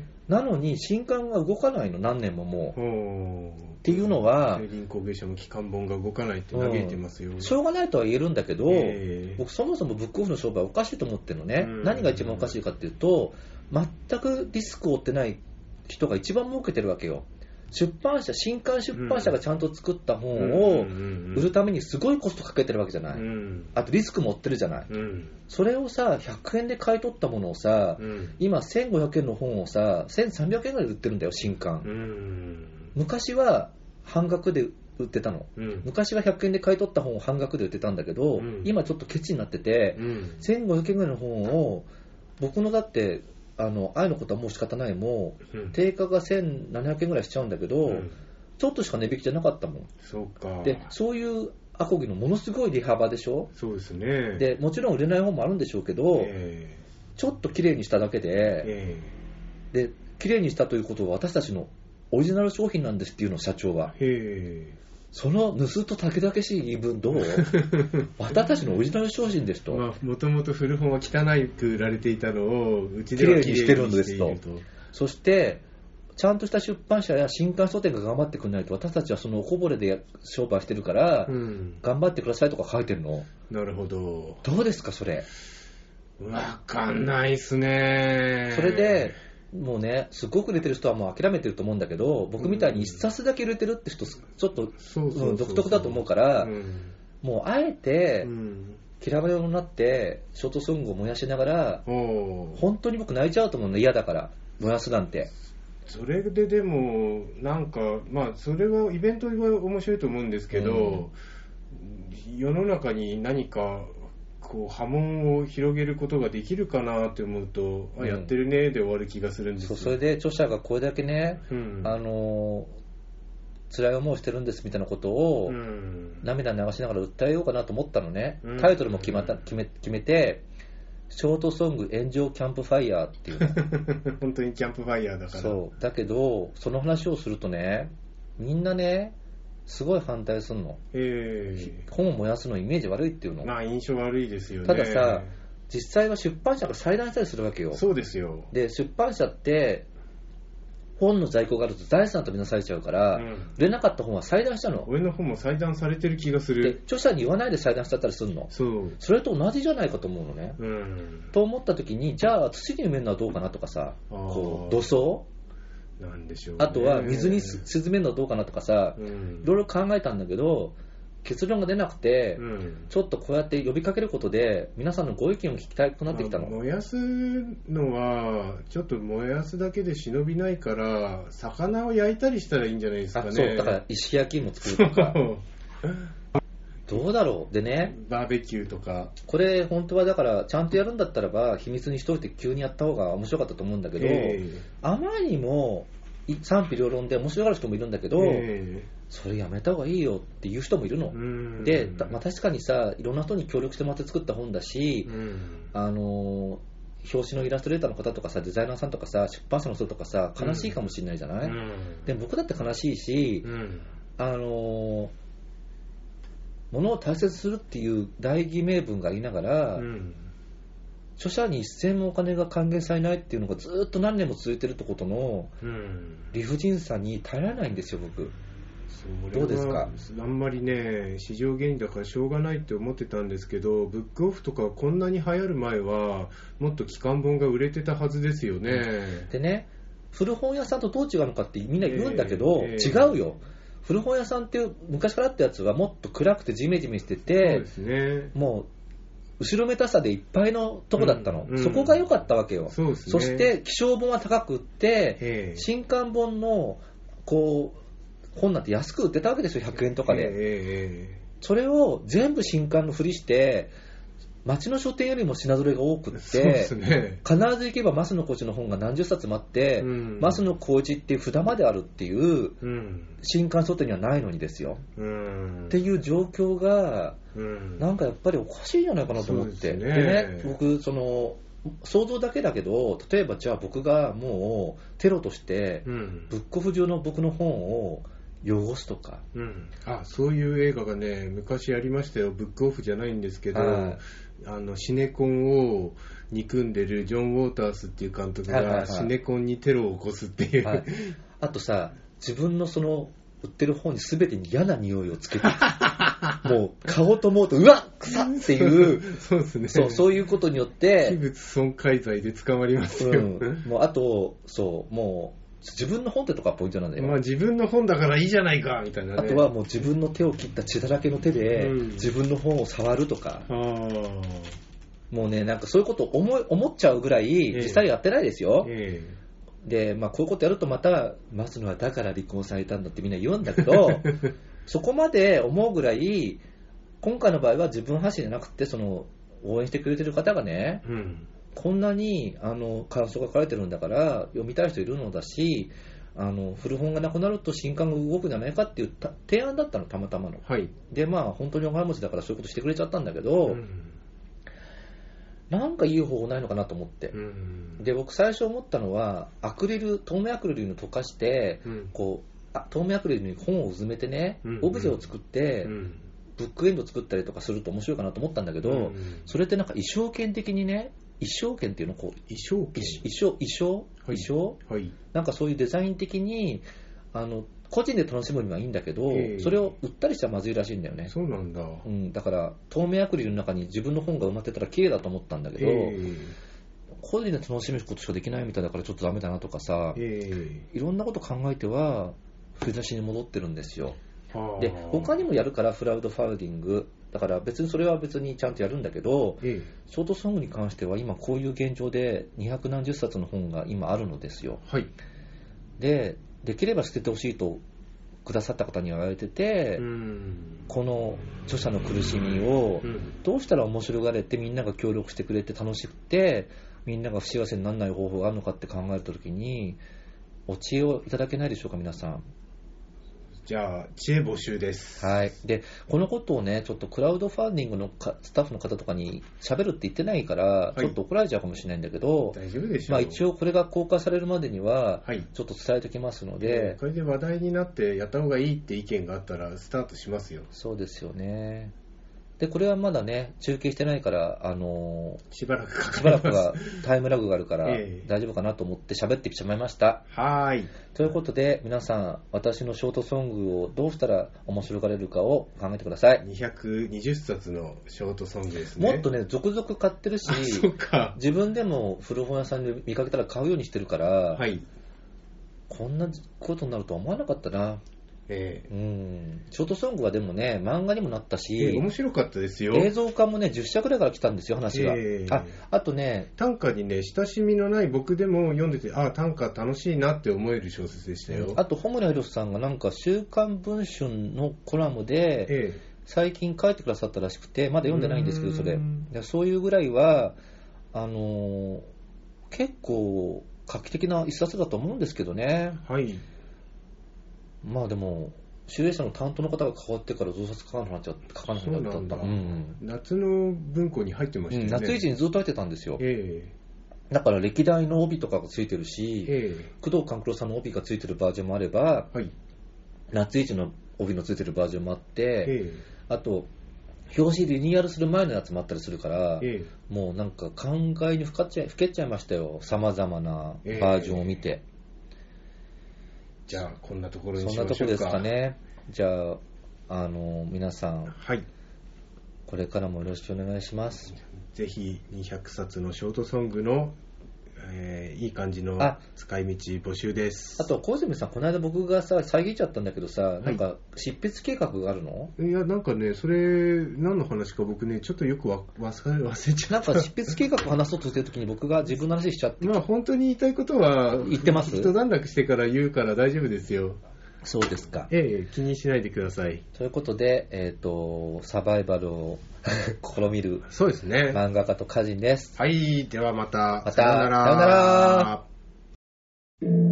なのに新刊が動かないの、何年ももうっていうのは、 銀行芸者も期間本が動かないって嘆いてますよ。 しょうがないとは言えるんだけど、僕そもそもブックオフの商売おかしいと思ってるのね。何が一番おかしいかっていうと、全くリスクを負ってない人が一番儲けてるわけよ。出版社、新刊出版社がちゃんと作った本を売るためにすごいコストかけてるわけじゃない。あとリスクも負ってるじゃない。それをさ、100円で買い取ったものをさ、今1500円の本をさ、1300円ぐらいで売ってるんだよ、新刊。昔は半額で売ってたの。昔は100円で買い取った本を半額で売ってたんだけど、今ちょっとケチになってて、1500円ぐらいの本を、僕のだって愛のことはもう仕方ないもう、定価が1700円ぐらいしちゃうんだけど、ちょっとしか値引きじゃなかったもん。 そうか。 で、そういうアコギのものすごい利幅でしょ。 そうですね。 で、もちろん売れない本もあるんでしょうけど、ちょっと綺麗にしただけで、で、綺麗にしたということは私たちのオリジナル商品なんですっていうのを社長は。その盗とたけだけしい言い分どう私たちのオリジナル商品ですと。 もともと古本は汚く売られていたのをうちではきれいにしてるんですと。そしてちゃんとした出版社や新刊書店が頑張ってくれないと、私たちはそのおこぼれで商売してるから、頑張ってくださいとか書いてるの。 なるほど。 どうですかそれ。 わかんないっすね。 それでもうね、すごく売れてる人はもう諦めてると思うんだけど、僕みたいに一冊だけ売れてるって人、ちょっと独特だと思うから、もうあえて嫌われ者になってショートソングを燃やしながら、本当に僕泣いちゃうと思うの、嫌だから燃やすなんて。 それででもなんかそれはイベントは面白いと思うんですけど、世の中に何かこう波紋を広げることができるかなって思うと、やってるねで終わる気がするんですよ。 それで著者がこれだけね、辛い思いをしてるんですみたいなことを、涙流しながら訴えようかなと思ったのね。タイトルも決めて、ショートソング炎上キャンプファイヤーっていうの本当にキャンプファイヤーだから。 そうだけどその話をするとね、みんなねすごい反対するの。本を燃やすのイメージ悪いっていうの。 印象悪いですよね。 たださ、実際は出版社が裁断したりするわけよ。 そうですよ。 で出版社って本の在庫があると財産とみなされちゃうから、売れなかった本は裁断したの。 俺の本も裁断されてる気がする。 で著者に言わないで裁断しちゃったりするの。それと同じじゃないかと思うのね。と思った時に、じゃあ土に埋めるのはどうかなとかさ、こう土葬なんでしょうね。 あとは水に沈めるのはどうかなとかさ、いろいろ考えたんだけど結論が出なくて、ちょっとこうやって呼びかけることで皆さんのご意見を聞きたくなってきたの。 燃やすのはちょっと燃やすだけで忍びないから、魚を焼いたりしたらいいんじゃないですかね。 そうだから石焼きも作るとかどうだろう。でね、 バーベキューとか、 これ本当はだからちゃんとやるんだったらば秘密にしといて急にやった方が面白かったと思うんだけど、あまりにも賛否両論で面白がる人もいるんだけど、それやめた方がいいよっていう人もいるの。で、確かにさ、いろんな人に協力してもらって作った本だし、表紙のイラストレーターの方とかさ、デザイナーさんとかさ、出版社の人とかさ、悲しいかもしれないじゃない。で僕だって悲しいし、物を大切にするっていう大義名分がありながら、著者に一銭もお金が還元されないっていうのがずっと何年も続いてるってことの理不尽さに耐えられないんですよ僕。どうですか。 あんまりね、市場原因だからしょうがないって思ってたんですけど、ブックオフとかこんなに流行る前はもっと期間本が売れてたはずですよね。 でね、古本屋さんとどう違うのかってみんな言うんだけど、違うよ。古本屋さんって昔からあったやつはもっと暗くてジメジメしてて、もう後ろめたさでいっぱいのとこだったの、そこが良かったわけよ。そして希少本は高くって、新刊本のこう本なんて安く売ってたわけですよ、100円とかで。それを全部新刊のふりして町の書店よりも品揃えが多くって、 そうですね、 必ず行けば増野浩一の本が何十冊もあって、増野浩一っていう札まであるっていう、新刊書店にはないのにですよ、っていう状況が、なんかやっぱりおかしいんじゃないかなと思って。でね、僕想像だけだけど、例えばじゃあ僕がもうテロとして、ブックオフ上の僕の本を汚すとか、 そういう映画がね昔ありましたよ。ブックオフじゃないんですけど、シネコンを憎んでるジョン・ウォータースっていう監督がシネコンにテロを起こすっていう、 あとさ、自分の売ってる本に全てに嫌な匂いをつけてもう買おうと思うとうわっ臭っっていうそうですね、 そういうことによって器物損壊罪で捕まりますよ、 もうあともう自分の本ってとかポイントなんだよ。 自分の本だからいいじゃないかみたいなね。 あとはもう自分の手を切った血だらけの手で自分の本を触るとか、もうね、なんかそういうこと思っちゃうぐらい実際やってないですよ。で、こういうことやるとまた増野はだから離婚されたんだってみんな言うんだけどそこまで思うぐらい、今回の場合は自分発信じゃなくて応援してくれてる方がね、こんなに感想が書かれてるんだから読みたい人いるのだし、古本がなくなると新刊が動くんじゃないかっていう提案だったの、たまたまの。で本当にお金持ちだからそういうことしてくれちゃったんだけど、なんかいい方法ないのかなと思って、で僕最初思ったのは透明アクリルに溶かして、透明アクリルに本をうずめてね、オブジェを作って、ブックエンド作ったりとかすると面白いかなと思ったんだけど、それってなんか衣装権的にね、衣装権っていうの衣装、なんかそういうデザイン的に個人で楽しむにはいいんだけど、それを売ったりしたらまずいらしいんだよね。 そうなんだ。 だから透明アクリルの中に自分の本が埋まってたら綺麗だと思ったんだけど、個人で楽しむことしかできないみたいだからちょっとダメだなとかさ、いろんなこと考えては振り出しに戻ってるんですよ。で他にもやるから、クラウドファウディングだから別にそれは別にちゃんとやるんだけど、ショートソングに関しては今こういう現状で200何十冊の本が今あるのですよ。できれば捨ててほしいとくださった方には言われてて、この著者の苦しみをどうしたら面白がれてみんなが協力してくれて楽しくてみんなが不幸せにならない方法があるのかって考えたときに、お知恵をいただけないでしょうか皆さん。 じゃあ知恵募集です。 でこのことをね、ちょっとクラウドファンディングのスタッフの方とかに喋るって言ってないから、ちょっと怒られちゃうかもしれないんだけど、 大丈夫でしょう。 一応これが公開されるまでにはちょっと伝えておきますので、 これで話題になってやった方がいいって意見があったらスタートしますよ。 そうですよね。でこれはまだね中継してないからしばらくがタイムラグがあるから大丈夫かなと思って喋ってきてしまいました。ということで皆さん、私のショートソングをどうしたら面白がれるかを考えてください。 220冊のショートソングですね。 もっとね続々買ってるし、自分でも古本屋さんで見かけたら買うようにしてるから、こんなことになるとは思わなかったな。ショートソングはでもね漫画にもなったし、 面白かったですよ。 映像化もね10社くらいから来たんですよ話が。あとね、 短歌にね親しみのない僕でも読んでて、短歌楽しいなって思える小説でしたよ。 あと穂村弘さんがなんか週刊文春のコラムで、最近書いてくださったらしくて、まだ読んでないんですけど、そういうぐらいは結構画期的な一冊だと思うんですけどね。でも集英社の担当の方が変わってから増刷書かなくなっちゃって、書かなくなったんだ。 夏の文庫に入ってましたよね。 夏一にずっと入ってたんですよ。だから歴代の帯とかがついてるし、工藤官九郎さんの帯がついてるバージョンもあれば、夏一の帯のついてるバージョンもあって、あと表紙リニューアルする前のやつもあったりするから、もうなんか考えにふけっちゃいましたよ、さまざまなバージョンを見て。 じゃあこんなところにしましょうか。 そんなところですかね。じゃあ皆さん、これからもよろしくお願いします。 ぜひ200冊のショートソングの、いい感じの使い道募集です。 あと小泉さん、この間僕がさ遮っちゃったんだけどさ、なんか執筆計画があるの？ いや、なんかね、それ何の話か僕ねちょっとよく忘れちゃった。 なんか執筆計画を話そうとしてるときに僕が自分の話しちゃって、 本当に言いたいことは言ってます。 一段落してから言うから大丈夫ですよ。 そうですか。 気にしないでください。 ということで、サバイバルを試みるそうですね。 漫画家と歌人です。 はい、ではまた。 さようなら。